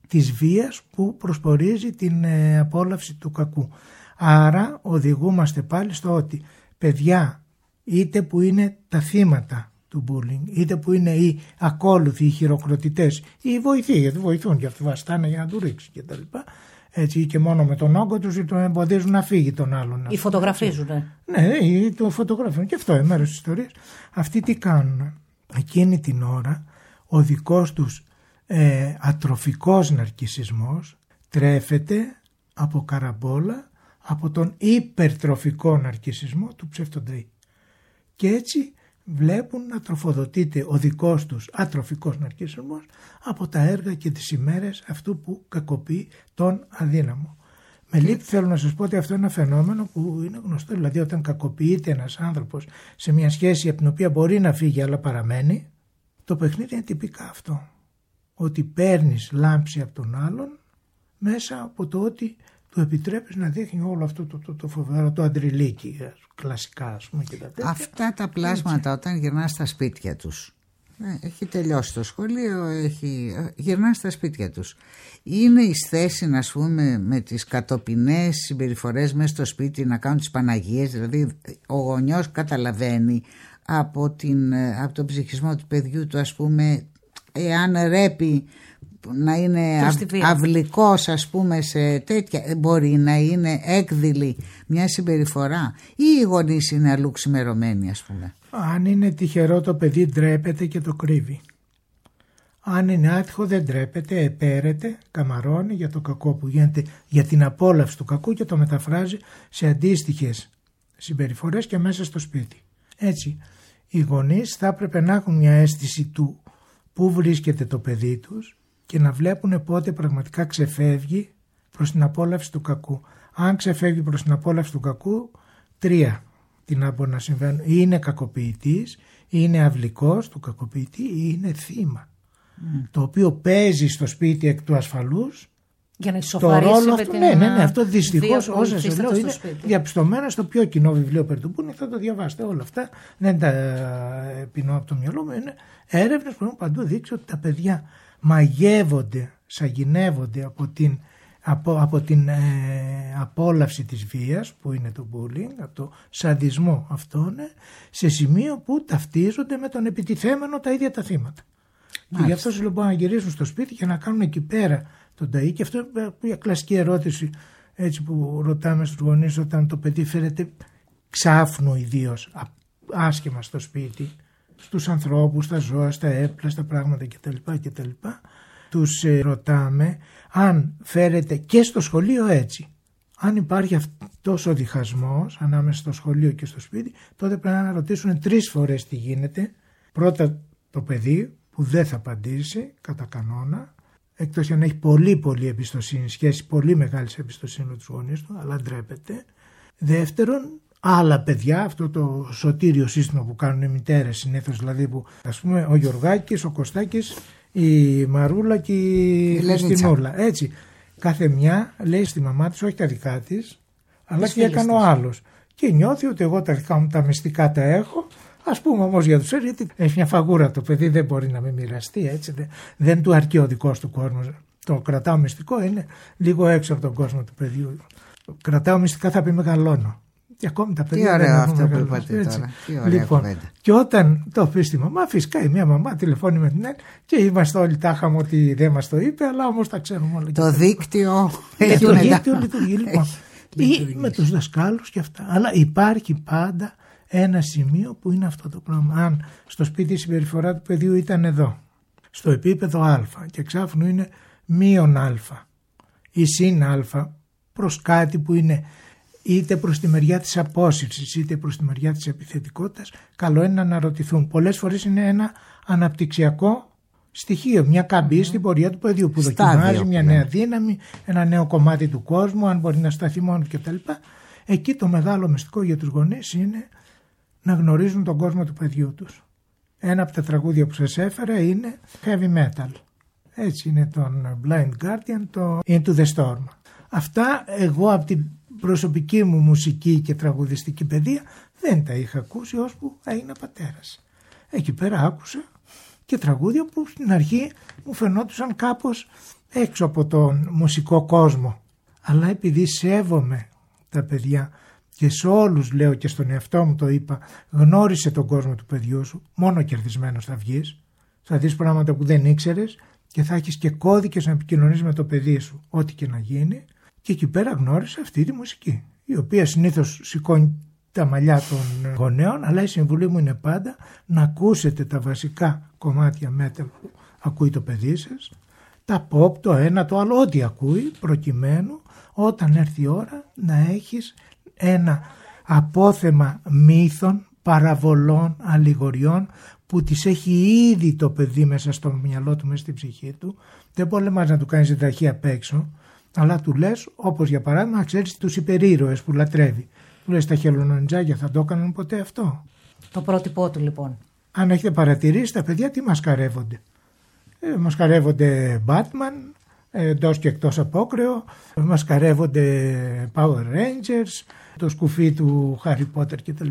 της βίας που προσπορίζει την απόλαυση του κακού. Άρα οδηγούμαστε πάλι στο ότι παιδιά, είτε που είναι τα θύματα του bullying, είτε που είναι οι ακόλουθοι, οι χειροκροτητές ή οι βοηθοί, γιατί βοηθούν και αυτοί βαστάνε για να του ρίξει κτλ. Έτσι, και μόνο με τον όγκο τους τον εμποδίζουν να φύγει τον άλλον. Ή φωτογραφίζουν. Ναι, ή το φωτογραφίζουν. Και αυτό είναι μέρος της ιστορίας. Αυτοί τι κάνουν? Εκείνη την ώρα ο δικός τους ατροφικός ναρκισσισμός τρέφεται από καραμπόλα από τον υπερτροφικό ναρκισσισμό του ψευτονταΐ. Και έτσι βλέπουν να τροφοδοτείται ο δικός τους ατροφικός ναρκισσισμός από τα έργα και τις ημέρες αυτού που κακοποιεί τον αδύναμο. Με λύπη θέλω να σας πω ότι αυτό είναι ένα φαινόμενο που είναι γνωστό. Δηλαδή όταν κακοποιείται ένας άνθρωπος σε μια σχέση από την οποία μπορεί να φύγει αλλά παραμένει, το παιχνίδι είναι τυπικά αυτό. Ότι παίρνεις λάμψη από τον άλλον μέσα από το ότι του επιτρέπεις να δείχνει όλο αυτό το φοβερό, το αντριλίκι, κλασικά ας πούμε. Και τα τέτοια. Αυτά τα πλάσματα όταν γυρνά στα σπίτια τους, έχει τελειώσει το σχολείο, γυρνά στα σπίτια τους, είναι εις θέση να ας πούμε με τις κατοπινές συμπεριφορές μέσα στο σπίτι να κάνουν τις Παναγίες? Δηλαδή ο γονιός καταλαβαίνει από τον ψυχισμό του παιδιού του, ας πούμε, εάν ρέπει να είναι αυλικός ας πούμε σε τέτοια, μπορεί να είναι έκδηλη μια συμπεριφορά, ή οι γονείς είναι αλλού ξημερωμένοι ας πούμε? Αν είναι τυχερό το παιδί ντρέπεται και το κρύβει. Αν είναι άτυχο δεν ντρέπεται, επέρεται, καμαρώνει για το κακό που γίνεται, για την απόλαυση του κακού, και το μεταφράζει σε αντίστοιχες συμπεριφορές και μέσα στο σπίτι. Έτσι οι γονείς θα έπρεπε να έχουν μια αίσθηση του πού βρίσκεται το παιδί τους και να βλέπουν πότε πραγματικά ξεφεύγει προς την απόλαυση του κακού. Αν ξεφεύγει προς την απόλαυση του κακού, τρία τι να μπορεί να συμβαίνουν: ή είναι κακοποιητής, ή είναι αυλικός του κακοποιητή, ή είναι θύμα. Το οποίο παίζει στο σπίτι εκ του ασφαλούς για να ισοφαρίσει με την... Ναι, αυτό δυστυχώς όσα σας λέω είναι διαπιστωμένα στο πιο κοινό βιβλίο περί του bullying. Θα το διαβάσετε όλα αυτά, δεν τα πεινώ από το μυαλό μου. Είναι έρευνες που έχουν παντού δείξει ότι τα παιδιά μαγεύονται, σαγηνεύονται από την απόλαυση της βίας που είναι το bullying, από το σαδισμό αυτόν, σε σημείο που ταυτίζονται με τον επιτιθέμενο τα ίδια τα θύματα. Και γι' αυτό λοιπόν να γυρίσουν στο σπίτι και να κάνουν εκεί πέρα τον ταΐ. Και αυτό είναι μια κλασική ερώτηση έτσι που ρωτάμε στους γονείς όταν το παιδί φέρεται ξάφνου ιδίως άσχημα στο σπίτι, στους ανθρώπους, στα ζώα, στα έπλα, στα πράγματα κτλ. Τους ρωτάμε αν φέρεται και στο σχολείο έτσι. Αν υπάρχει αυτός ο διχασμός ανάμεσα στο σχολείο και στο σπίτι, τότε πρέπει να ρωτήσουν 3 φορές τι γίνεται. Πρώτα το παιδί που δεν θα απαντήσει κατά κανόνα, εκτός αν έχει πολύ εμπιστοσύνη, σχέση πολύ μεγάλη εμπιστοσύνη με τους γονείς του, αλλά ντρέπεται. Δεύτερον, άλλα παιδιά, αυτό το σωτήριο σύστημα που κάνουν οι μητέρες συνήθως, δηλαδή που ας πούμε ο Γιωργάκης, ο Κωστάκης, η Μαρούλα και η Χριστινούλα. Έτσι, κάθε μια λέει στη μαμά της όχι τα δικά της, αλλά τι έκανε ο άλλος. Και νιώθει ότι εγώ τα δικά μου τα μυστικά τα έχω. Ας πούμε όμως για τους γιατί έχει μια φαγούρα το παιδί, δεν μπορεί να με μοιραστεί, έτσι, δεν του αρκεί ο δικός του κόσμος. Το κρατάω μυστικό είναι λίγο έξω από τον κόσμο του παιδιού. Κρατάω μυστικά θα πει μεγαλώνω. Και ακόμη τα παιδιά. Τι ωραίο αυτό που είπατε τώρα. Τι ωραία κουβέντα. Και όταν το πει στη μαμά, φυσικά η μία μαμά τηλεφώνει με την άλλη και είμαστε όλοι τάχαμε ότι δεν μας το είπε, αλλά όμως τα ξέρουμε όλοι. Το δίκτυο λειτουργεί λοιπόν. Ή με τους δασκάλους και αυτά. Αλλά υπάρχει πάντα ένα σημείο που είναι αυτό το πράγμα. Αν στο σπίτι η συμπεριφορά του παιδιού ήταν εδώ, στο επίπεδο α, και ξάφνου είναι μείον α ή συν α προς κάτι που είναι είτε προς τη μεριά της απόσυρσης είτε προς τη μεριά της επιθετικότητας, καλό είναι να αναρωτηθούν. Πολλές φορές είναι ένα αναπτυξιακό στοιχείο, μια καμπή στην πορεία του παιδιού που δοκιμάζει μια νέα δύναμη, ένα νέο κομμάτι του κόσμου, αν μπορεί να σταθεί μόνο κτλ. Εκεί το μεγάλο μυστικό για τους γονείς είναι να γνωρίζουν τον κόσμο του παιδιού τους. Ένα από τα τραγούδια που σας έφερα είναι heavy metal. Έτσι είναι τον Blind Guardian, το Into the Storm. Αυτά εγώ από την προσωπική μου μουσική και τραγουδιστική παιδεία δεν τα είχα ακούσει ώσπου έγινα πατέρας. Εκεί πέρα άκουσα και τραγούδια που στην αρχή μου φαινόντουσαν κάπως έξω από τον μουσικό κόσμο, αλλά επειδή σέβομαι τα παιδιά και σε όλους λέω και στον εαυτό μου το είπα, γνώρισε τον κόσμο του παιδιού σου, μόνο κερδισμένος θα βγεις, θα δεις πράγματα που δεν ήξερες και θα έχεις και κώδικες να επικοινωνείς με το παιδί σου, ό,τι και να γίνει. Και εκεί πέρα γνώρισε αυτή τη μουσική, η οποία συνήθως σηκώνει τα μαλλιά των γονέων, αλλά η συμβουλή μου είναι πάντα να ακούσετε τα βασικά κομμάτια metal που ακούει το παιδί σας, τα pop, το ένα, το άλλο, ό,τι ακούει, προκειμένου όταν έρθει η ώρα να έχεις ένα απόθεμα μύθων, παραβολών, αλληγοριών που τις έχει ήδη το παιδί μέσα στο μυαλό του, μέσα στην ψυχή του. Δεν πολεμάς να του κάνεις εντραχή απ' έξω, αλλά του λες, όπως για παράδειγμα, ξέρεις τους υπερήρωες που λατρεύει. Του λες, τα χελονοντζάκια θα το έκαναν ποτέ αυτό? Το πρότυπό του λοιπόν. Αν έχετε παρατηρήσει, τα παιδιά τι μασκαρεύονται? Μασκαρεύονται Batman, εντός και εκτός απόκρεο, μασκαρεύονται Power Rangers, το σκουφί του Harry Potter κτλ.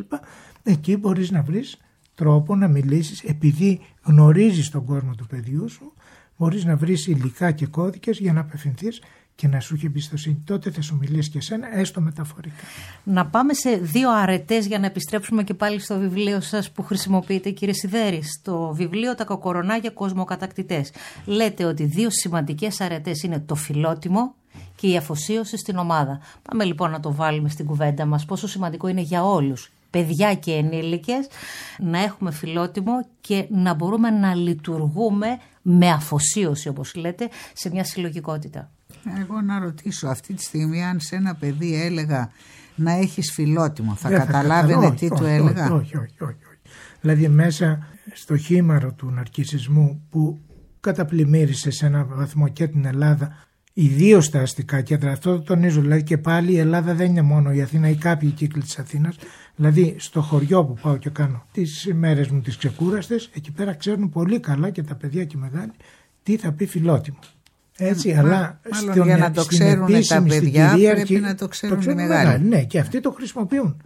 Εκεί μπορείς να βρεις τρόπο να μιλήσεις, επειδή γνωρίζεις τον κόσμο του παιδιού σου, μπορείς να βρεις υλικά και κώδικες για να απευθυνθείς και να σου έχει εμπιστοσύνη. Τότε θα σου μιλήσει και εσένα, έστω μεταφορικά. Να πάμε σε 2 αρετές για να επιστρέψουμε και πάλι στο βιβλίο σας που χρησιμοποιείτε, κύριε Σιδέρη. Στο βιβλίο «Τα κοκορονάκια κοσμοκατακτητές». Λέτε ότι 2 σημαντικές αρετές είναι το φιλότιμο και η αφοσίωση στην ομάδα. Πάμε λοιπόν να το βάλουμε στην κουβέντα μας. Πόσο σημαντικό είναι για όλους, παιδιά και ενήλικες, να έχουμε φιλότιμο και να μπορούμε να λειτουργούμε με αφοσίωση, όπως λέτε, σε μια συλλογικότητα. Εγώ να ρωτήσω, αυτή τη στιγμή αν σε ένα παιδί έλεγα να έχεις φιλότιμο, θα καταλάβαινε τι του έλεγα? Όχι. Δηλαδή μέσα στο χήμαρο του ναρκισσισμού που καταπλημμύρισε σε έναν βαθμό και την Ελλάδα, ιδίως στα αστικά κέντρα, αυτό το τονίζω, δηλαδή και πάλι η Ελλάδα δεν είναι μόνο η Αθήνα ή κάποιοι κύκλοι της Αθήνας, δηλαδή στο χωριό που πάω και κάνω τις μέρες μου τις ξεκούραστες, εκεί πέρα ξέρουν πολύ καλά και τα παιδιά και οι μεγάλοι τι θα πει φιλότιμο. Έτσι, αλλά για να το ξέρουν τα παιδιά πρέπει να το ξέρουν οι μεγάλοι. Ναι, και αυτοί το χρησιμοποιούν.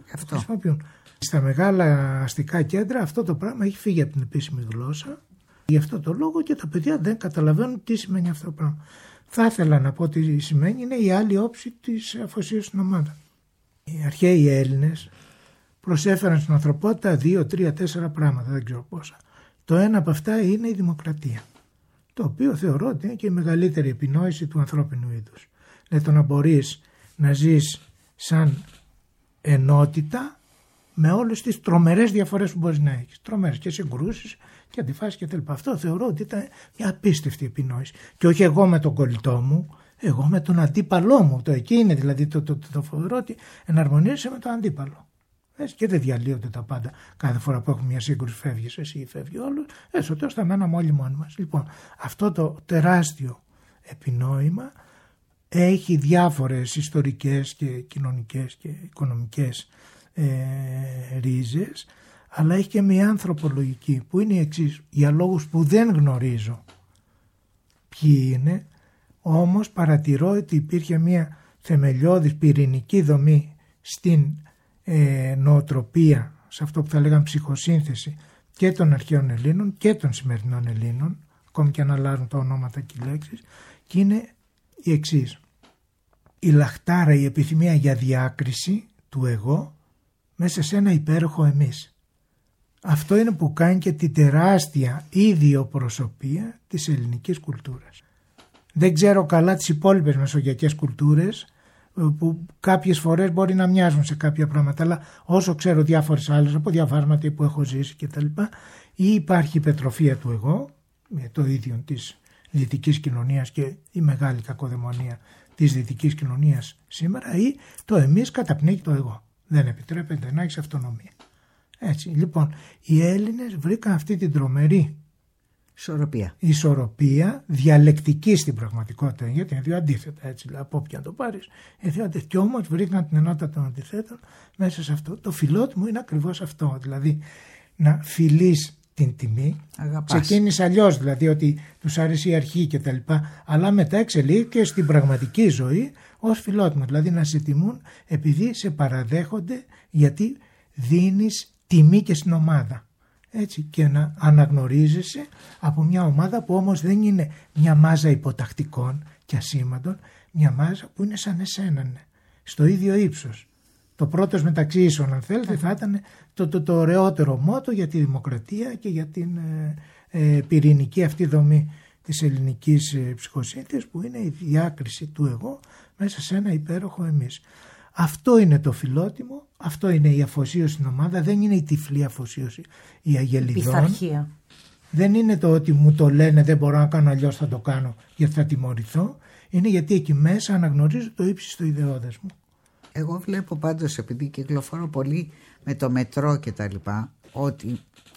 Στα μεγάλα αστικά κέντρα αυτό το πράγμα έχει φύγει από την επίσημη γλώσσα. Γι' αυτό το λόγο και τα παιδιά δεν καταλαβαίνουν τι σημαίνει αυτό το πράγμα. Θα ήθελα να πω τι σημαίνει, είναι η άλλη όψη της αφοσίωσης στην ομάδα. Οι αρχαίοι Έλληνες προσέφεραν στην ανθρωπότητα 2, 3, 4 πράγματα, δεν ξέρω πόσα. Το ένα από αυτά είναι η δημοκρατία, το οποίο θεωρώ ότι είναι και η μεγαλύτερη επινόηση του ανθρώπινου είδους. Δηλαδή το να μπορείς να ζεις σαν ενότητα με όλες τις τρομερές διαφορές που μπορείς να έχεις. Τρομερές και συγκρούσεις και αντιφάσεις και τέλος. Αυτό θεωρώ ότι ήταν μια απίστευτη επινόηση. Και όχι εγώ με τον κολλητό μου, εγώ με τον αντίπαλό μου. Το εκεί είναι δηλαδή το φοβερό ότι εναρμονίζεσαι με τον αντίπαλο. Έτσι, και δεν διαλύονται τα πάντα. Κάθε φορά που έχουμε μια σύγκρουση φεύγεις εσύ ή φεύγει όλος. Έτσι, τότε θα μέναμε όλοι μόνοι μας. Λοιπόν, αυτό το τεράστιο επινόημα έχει διάφορες ιστορικές και κοινωνικές και οικονομικές ρίζες, αλλά έχει και μια ανθρωπολογική που είναι η εξής, για λόγους που δεν γνωρίζω ποιοι είναι, όμως παρατηρώ ότι υπήρχε μια θεμελιώδης πυρηνική δομή στην νοοτροπία, σε αυτό που θα λέγαμε ψυχοσύνθεση και των αρχαίων Ελλήνων και των σημερινών Ελλήνων, ακόμη και αν αλλάζουν τα ονόματα και οι λέξεις, και είναι η εξής. Η λαχτάρα, η επιθυμία για διάκριση του εγώ μέσα σε ένα υπέροχο εμείς. Αυτό είναι που κάνει και τη τεράστια ιδιοπροσωπία της ελληνικής κουλτούρας. Δεν ξέρω καλά τις υπόλοιπες μεσογειακές κουλτούρες που κάποιες φορές μπορεί να μοιάζουν σε κάποια πράγματα, αλλά όσο ξέρω διάφορες άλλες από διαβάσματα που έχω ζήσει κτλ. Ή υπάρχει υπερτροφία του εγώ, με το ίδιο της δυτικής κοινωνίας και η μεγάλη κακοδαιμονία της δυτικής κοινωνίας σήμερα, ή το εμείς καταπνίγει το εγώ. Δεν επιτρέπεται να έχεις αυτονομία. Έτσι, λοιπόν, οι Έλληνες βρήκαν αυτή την τρομερή ισορροπία διαλεκτική στην πραγματικότητα, γιατί είναι δύο αντίθετα, έτσι, από όποια το πάρεις. Και όμως βρήκαν την ενότητα των αντιθέτων μέσα σε αυτό. Το φιλότιμο είναι ακριβώς αυτό, δηλαδή να φιλείς την τιμή. Αγαπάς. Ξεκίνησε αλλιώς, δηλαδή ότι τους άρεσε η αρχή και τα λοιπά, αλλά μετά εξελίχθηκε στην πραγματική ζωή ως φιλότιμο, δηλαδή να σε τιμούν επειδή σε παραδέχονται, γιατί δίνεις τιμή και στην ομάδα. έτσι, και να αναγνωρίζεσαι από μια ομάδα που όμως δεν είναι μια μάζα υποτακτικών και ασήμαντων, μια μάζα που είναι σαν εσένα, ναι, στο ίδιο ύψος. Το πρώτος μεταξύ ίσων, αν θέλετε, θα ήταν το ωραιότερο μότο για τη δημοκρατία και για την πυρηνική αυτή δομή της ελληνικής ψυχοσύνθεσης, που είναι η διάκριση του εγώ μέσα σε ένα υπέροχο εμείς. Αυτό είναι το φιλότιμο, αυτό είναι η αφοσίωση στην ομάδα, δεν είναι η τυφλή αφοσίωση, η αγελιδών. Πειθαρχία. Δεν είναι το ότι μου το λένε δεν μπορώ να κάνω αλλιώς, θα το κάνω γιατί θα τιμωρηθώ. Είναι γιατί εκεί μέσα αναγνωρίζω το ύψιστο ιδεώδες μου. Εγώ βλέπω πάντως, επειδή κυκλοφορώ πολύ με το μετρό και τα λοιπά, ότι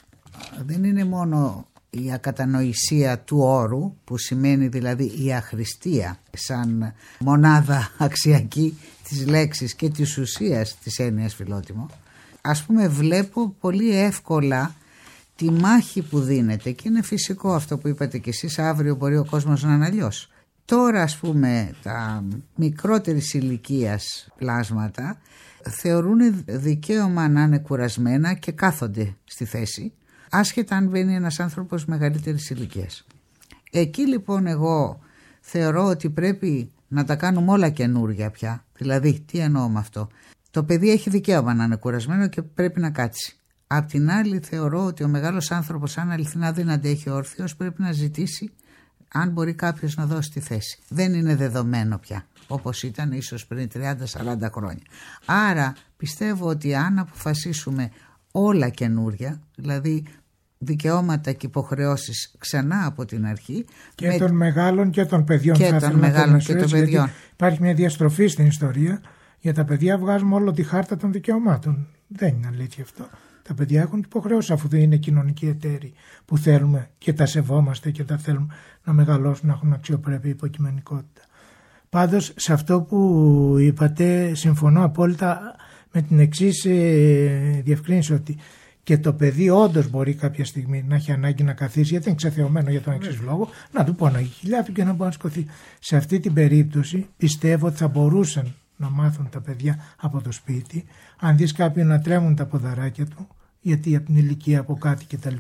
δεν είναι μόνο η ακατανοησία του όρου, που σημαίνει δηλαδή η αχρηστία σαν μονάδα αξιακή της λέξης και της ουσίας της έννοιας φιλότιμο. Ας πούμε, βλέπω πολύ εύκολα τη μάχη που δίνεται, και είναι φυσικό αυτό που είπατε κι εσείς, αύριο μπορεί ο κόσμος να είναι αλλιώς. Τώρα, ας πούμε, τα μικρότερης ηλικίας πλάσματα θεωρούν δικαίωμα να είναι κουρασμένα και κάθονται στη θέση, άσχετα αν μπαίνει ένας άνθρωπος μεγαλύτερης ηλικίας. Εκεί λοιπόν εγώ θεωρώ ότι πρέπει να τα κάνουμε όλα καινούρια πια. Δηλαδή, τι εννοώ με αυτό? Το παιδί έχει δικαίωμα να είναι κουρασμένο και πρέπει να κάτσει. Απ' την άλλη, θεωρώ ότι ο μεγάλος άνθρωπος, αν αληθινά δεν αντέχει όρθιος, πρέπει να ζητήσει αν μπορεί κάποιος να δώσει τη θέση. Δεν είναι δεδομένο πια, όπως ήταν ίσως πριν 30-40 χρόνια. Άρα πιστεύω ότι αν αποφασίσουμε όλα καινούρια, δηλαδή δικαιώματα και υποχρεώσεις ξανά από την αρχή, και των μεγάλων και των παιδιών, και των μεγάλων και των παιδιών, υπάρχει μια διαστροφή στην ιστορία. Για τα παιδιά βγάζουμε όλο τη χάρτα των δικαιωμάτων. Δεν είναι αλήθεια αυτό. Τα παιδιά έχουν υποχρεώσεις, αφού δεν είναι κοινωνικοί εταίροι που θέλουμε και τα σεβόμαστε και τα θέλουμε να μεγαλώσουν, να έχουν αξιοπρέπεια, υποκειμενικότητα. Πάντως, σε αυτό που είπατε συμφωνώ απόλυτα με την εξής διευκρίνηση, ότι και το παιδί όντως μπορεί κάποια στιγμή να έχει ανάγκη να καθίσει, γιατί είναι ξεθεωμένο για τον εξής λόγο, να του πω να έχει χιλιά του και να μπορεί να σκοθεί. Σε αυτή την περίπτωση πιστεύω ότι θα μπορούσαν να μάθουν τα παιδιά από το σπίτι, αν δεις κάποιον να τρέμουν τα ποδαράκια του, γιατί από την ηλικία από κάτι κτλ.,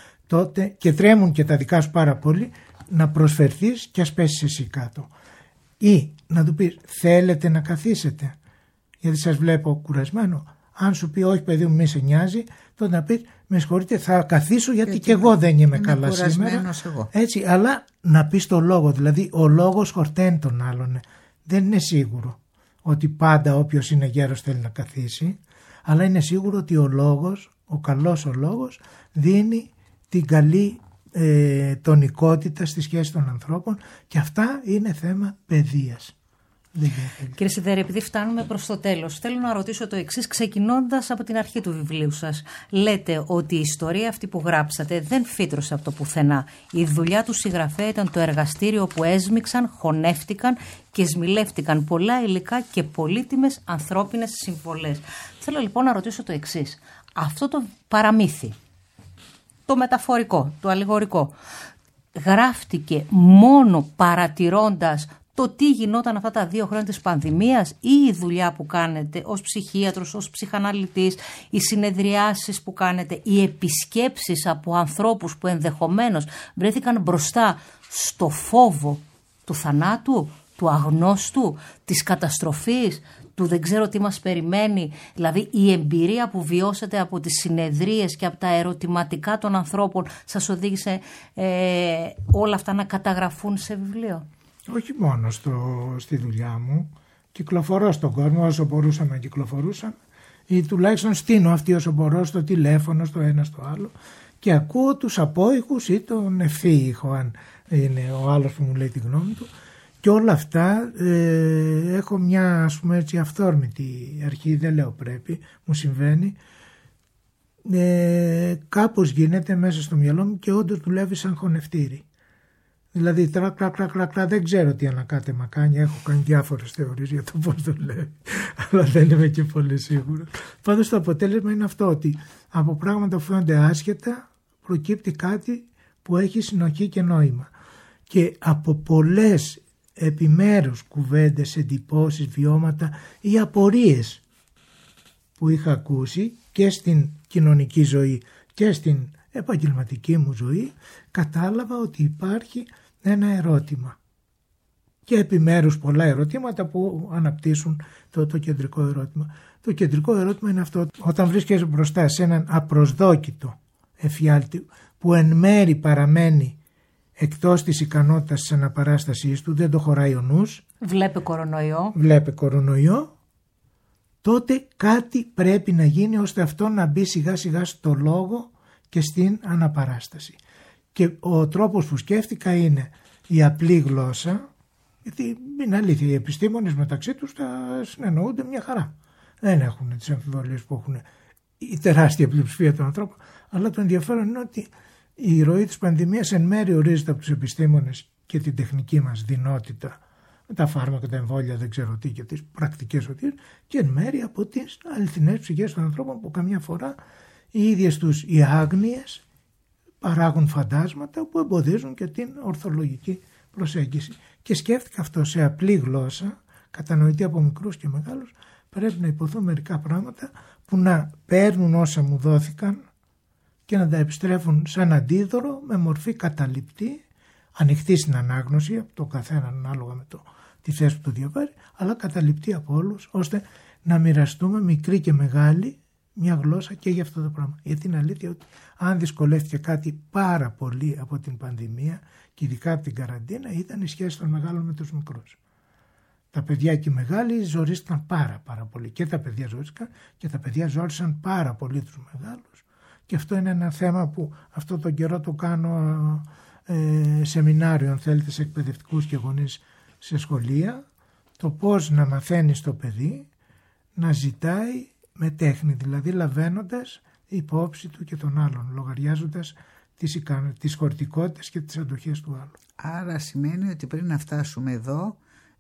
τότε και τρέμουν και τα δικά σου πάρα πολύ, να προσφερθείς και ας πέσεις εσύ κάτω. Ή να του πεις, θέλετε να καθίσετε, γιατί σας βλέπω κουρασμένο. Αν σου πει όχι παιδί μου, μη σε νοιάζει, τότε να πεις, με συγχωρείτε, θα καθίσω γιατί και εγώ δεν είμαι καλά σήμερα. Έτσι, αλλά να πεις το λόγο, δηλαδή ο λόγος χορταίνει τον άλλον. Δεν είναι σίγουρο ότι πάντα όποιος είναι γέρος θέλει να καθίσει, αλλά είναι σίγουρο ότι ο λόγος, ο καλός ο λόγος, δίνει την καλή τονικότητα στη σχέση των ανθρώπων, και αυτά είναι θέμα παιδείας. Κύριε Σιδέρη, επειδή φτάνουμε προς το τέλος, θέλω να ρωτήσω το εξής, ξεκινώντας από την αρχή του βιβλίου σας. Λέτε ότι η ιστορία αυτή που γράψατε δεν φύτρωσε από το πουθενά. Η δουλειά του συγγραφέα ήταν το εργαστήριο που έσμιξαν, χωνεύτηκαν και σμιλεύτηκαν πολλά υλικά και πολύτιμες ανθρώπινες συμβολές. Θέλω λοιπόν να ρωτήσω το εξής. Αυτό το παραμύθι, το μεταφορικό, το αλληγορικό, γράφτηκε μόνο παρατηρώντας το τι γινόταν αυτά τα 2 χρόνια της πανδημίας, ή η δουλειά που κάνετε ως ψυχίατρος, ως ψυχαναλυτής, οι συνεδριάσεις που κάνετε, οι επισκέψεις από ανθρώπους που ενδεχομένως βρέθηκαν μπροστά στο φόβο του θανάτου, του αγνώστου, της καταστροφής, του δεν ξέρω τι μας περιμένει, δηλαδή η εμπειρία που βιώσατε από τις συνεδρίες και από τα ερωτηματικά των ανθρώπων σας οδήγησε όλα αυτά να καταγραφούν σε βιβλίο? Όχι μόνο στη δουλειά μου, κυκλοφορώ στον κόσμο όσο μπορούσαμε να κυκλοφορούσαμε, ή τουλάχιστον στείνω αυτή όσο μπορώ στο τηλέφωνο, στο ένα στο άλλο, και ακούω τους απόϊχους ή τον ευθύ ήχο, αν είναι ο άλλος που μου λέει τη γνώμη του, και όλα αυτά έχω μια, ας πούμε έτσι, αυθόρμητη αρχή, δεν λέω πρέπει, μου συμβαίνει, κάπως γίνεται μέσα στο μυαλό μου και όντως δουλεύει σαν χωνευτήρι. Δηλαδή δεν ξέρω τι ανακάτεμα κάνει, έχω κάνει διάφορες θεωρίες για το πώς δουλεύει, αλλά δεν είμαι και πολύ σίγουρο. Πάντως το αποτέλεσμα είναι αυτό, ότι από πράγματα που φαίνονται άσχετα προκύπτει κάτι που έχει συνοχή και νόημα. Και από πολλές επιμέρους κουβέντες, εντυπώσεις, βιώματα ή απορίες που είχα ακούσει και στην κοινωνική ζωή και στην επαγγελματική μου ζωή, κατάλαβα ότι υπάρχει ένα ερώτημα και επιμέρους πολλά ερωτήματα που αναπτύσσουν το κεντρικό ερώτημα. Το κεντρικό ερώτημα είναι αυτό: όταν βρίσκεσαι μπροστά σε έναν απροσδόκητο εφιάλτη που εν μέρη παραμένει εκτός της ικανότητας της αναπαράστασής του, δεν το χωράει ο νους, βλέπει κορονοϊό, τότε κάτι πρέπει να γίνει ώστε αυτό να μπει σιγά σιγά στο λόγο και στην αναπαράσταση. Και ο τρόπος που σκέφτηκα είναι η απλή γλώσσα, γιατί είναι αλήθεια, οι επιστήμονες μεταξύ τους τα συνεννοούνται μια χαρά. Δεν έχουν τις αμφιβολίες που έχουν η τεράστια πλειοψηφία των ανθρώπων, αλλά το ενδιαφέρον είναι ότι η ροή της πανδημίας εν μέρει ορίζεται από τους επιστήμονες και την τεχνική μας δυνότητα, με τα φάρμακα, τα εμβόλια, δεν ξέρω τι και τις πρακτικές οτίες, και εν μέρει από τις αληθινές ψυχές των ανθρώπων που καμιά φορά οι ίδιες τους οι άγνοιες παράγουν φαντάσματα που εμποδίζουν και την ορθολογική προσέγγιση. Και σκέφτηκα αυτό σε απλή γλώσσα, κατανοητή από μικρούς και μεγάλους, πρέπει να υποθούν μερικά πράγματα που να παίρνουν όσα μου δόθηκαν και να τα επιστρέφουν σαν αντίδωρο με μορφή καταληπτή, ανοιχτή στην ανάγνωση από το καθέναν ανάλογα με τη θέση που το διαβάζει, αλλά καταληπτή από όλους, ώστε να μοιραστούμε μικρή και μεγάλη μια γλώσσα και για αυτό το πράγμα. Γιατί είναι αλήθεια ότι αν δυσκολεύτηκε κάτι πάρα πολύ από την πανδημία και ειδικά από την καραντίνα, ήταν η σχέση των μεγάλων με τους μικρούς. Τα παιδιά και οι μεγάλοι ζορίστηκαν πάρα πολύ. Και τα παιδιά ζορίστηκαν και τα παιδιά ζόρισαν πάρα πολύ τους μεγάλους. Και αυτό είναι ένα θέμα που αυτό τον καιρό το κάνω σεμινάριο, αν θέλετε, σε εκπαιδευτικούς και γονείς σε σχολεία, το πώς να μαθαίνει το παιδί να ζητάει με τέχνη, δηλαδή λαβαίνοντας υπόψη του και των άλλων, λογαριάζοντας τις χωρητικότητες και τις αντοχές του άλλου. Άρα σημαίνει ότι πριν να φτάσουμε εδώ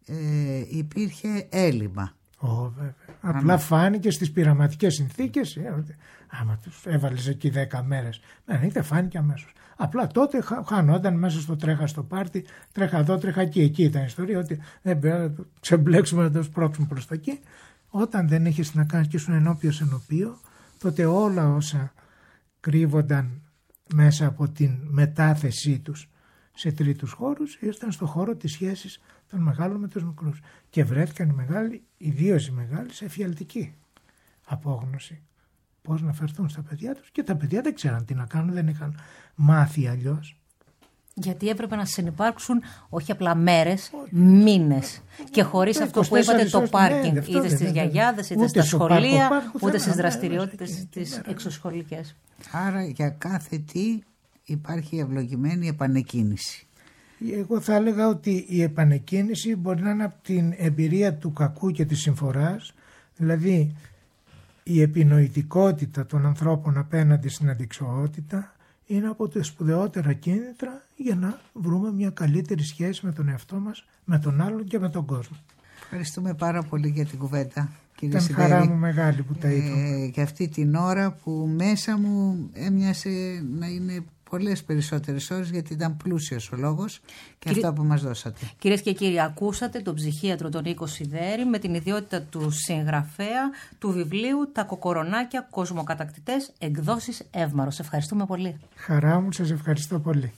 υπήρχε έλλειμμα. Βέβαια. Απλά φάνηκε στις πειραματικές συνθήκες, άμα τους έβαλες εκεί 10 μέρες, δεν φάνηκε αμέσως. Απλά τότε χανόταν μέσα στο τρέχα στο πάρτι, τρέχα εδώ, τρέχα εκεί. Εκεί ήταν η ιστορία, ότι δεν πρέπει να το ξεμπλέξουμε, να το σπρώξουμε προς τα εκεί. Όταν δεν έχεις να κάνεις και ήσουν ενώπιος ενωπίο, τότε όλα όσα κρύβονταν μέσα από την μετάθεσή τους σε τρίτους χώρους ήρθαν στο χώρο της σχέσης των μεγάλων με τους μικρούς. Και βρέθηκαν οι μεγάλοι, ιδίως οι μεγάλοι, σε εφιαλτική απόγνωση. Πώς να φερθούν στα παιδιά τους, και τα παιδιά δεν ξέραν τι να κάνουν, δεν είχαν μάθει αλλιώς. Γιατί έπρεπε να συνυπάρξουν όχι απλά μέρες, μήνες. Και χωρίς αυτό που είπατε, το πάρκινγκ, είτε στις γιαγιάδες, είτε στα σχολεία, ούτε στις δραστηριότητες τις εξωσχολικές. Άρα για κάθε τι υπάρχει ευλογημένη επανεκκίνηση. Εγώ θα έλεγα ότι η επανεκκίνηση μπορεί να είναι από την εμπειρία του κακού και της συμφοράς, δηλαδή η επινοητικότητα των ανθρώπων απέναντι στην αντιξωότητα είναι από τα σπουδαιότερα κίνητρα για να βρούμε μια καλύτερη σχέση με τον εαυτό μας, με τον άλλον και με τον κόσμο. Ευχαριστούμε πάρα πολύ για την κουβέντα, κύριε Ήταν Σιδέρη. χαρά μου μεγάλη που τα είπαμε. Και αυτή την ώρα που μέσα μου έμοιασε να είναι πολλές περισσότερες ώρες, γιατί ήταν πλούσιος ο λόγος και αυτά που μας δώσατε. Κυρίες και κύριοι, ακούσατε τον ψυχίατρο τον Νίκο Σιδέρη με την ιδιότητα του συγγραφέα του βιβλίου «Τα κοκορονάκια κοσμοκατακτητές», εκδόσεις Εύμαρος. Ευχαριστούμε πολύ. Χαρά μου, σας ευχαριστώ πολύ.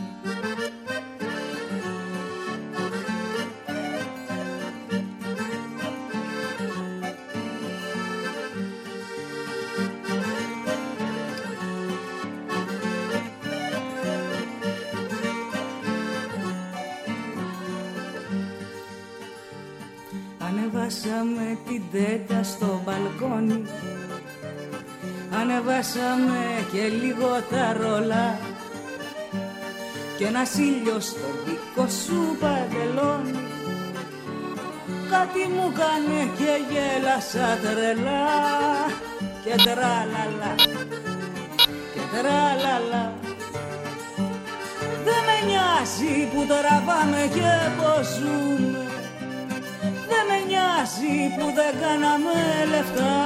Ανεβάσαμε την τέντα στο μπαλκόνι, ανεβάσαμε και λίγο τα ρολά κι ένας ήλιος στο δικό σου παντελόνι κάτι μου κάνε και γέλασα τρελά και τραλαλα και τραλαλα. Δεν με νοιάζει που τραβάμε και πως ζούμε, δεν με νοιάζει που δεν κάναμε λεφτά,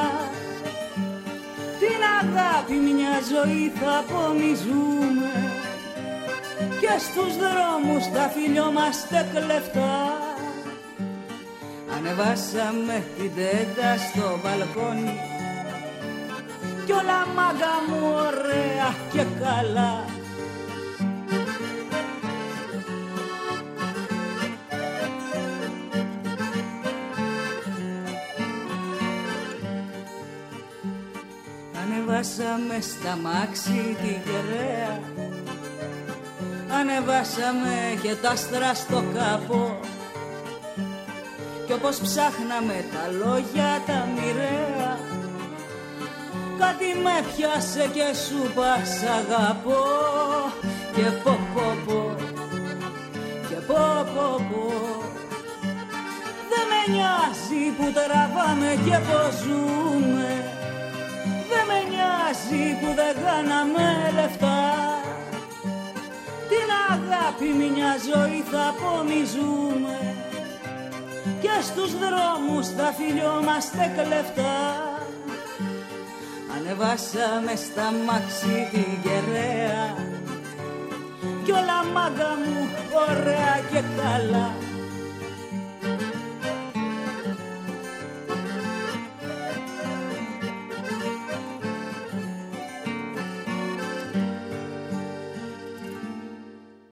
την αγάπη μια ζωή θα απομυζούμε και στους δρόμους τα φιλιόμαστε κλεφτά. Ανεβάσαμε την τέντα στο μπαλκόνι κι όλα μάγκα μου ωραία ωραία και καλά. Ανεβάσαμε στα μάξι τη γεραία, ανεβάσαμε και τα άστρα στο καπό, κι όπως ψάχναμε τα λόγια τα μοιραία, κάτι με πιάσε και σου είπα σ' αγαπώ. Και πω πω πω, και πω πω πω, δεν με νοιάζει που τραβάμε και πως ζούμε, δεν με νοιάζει που δεν κάναμε λεφτά, την αγάπη μια ζωή θα απομυζούμε και στους δρόμους θα φιλιόμαστε κλεφτά. Ανεβάσαμε στα μάξι τη γεραία κι όλα μάγκα μου ωραία και καλά.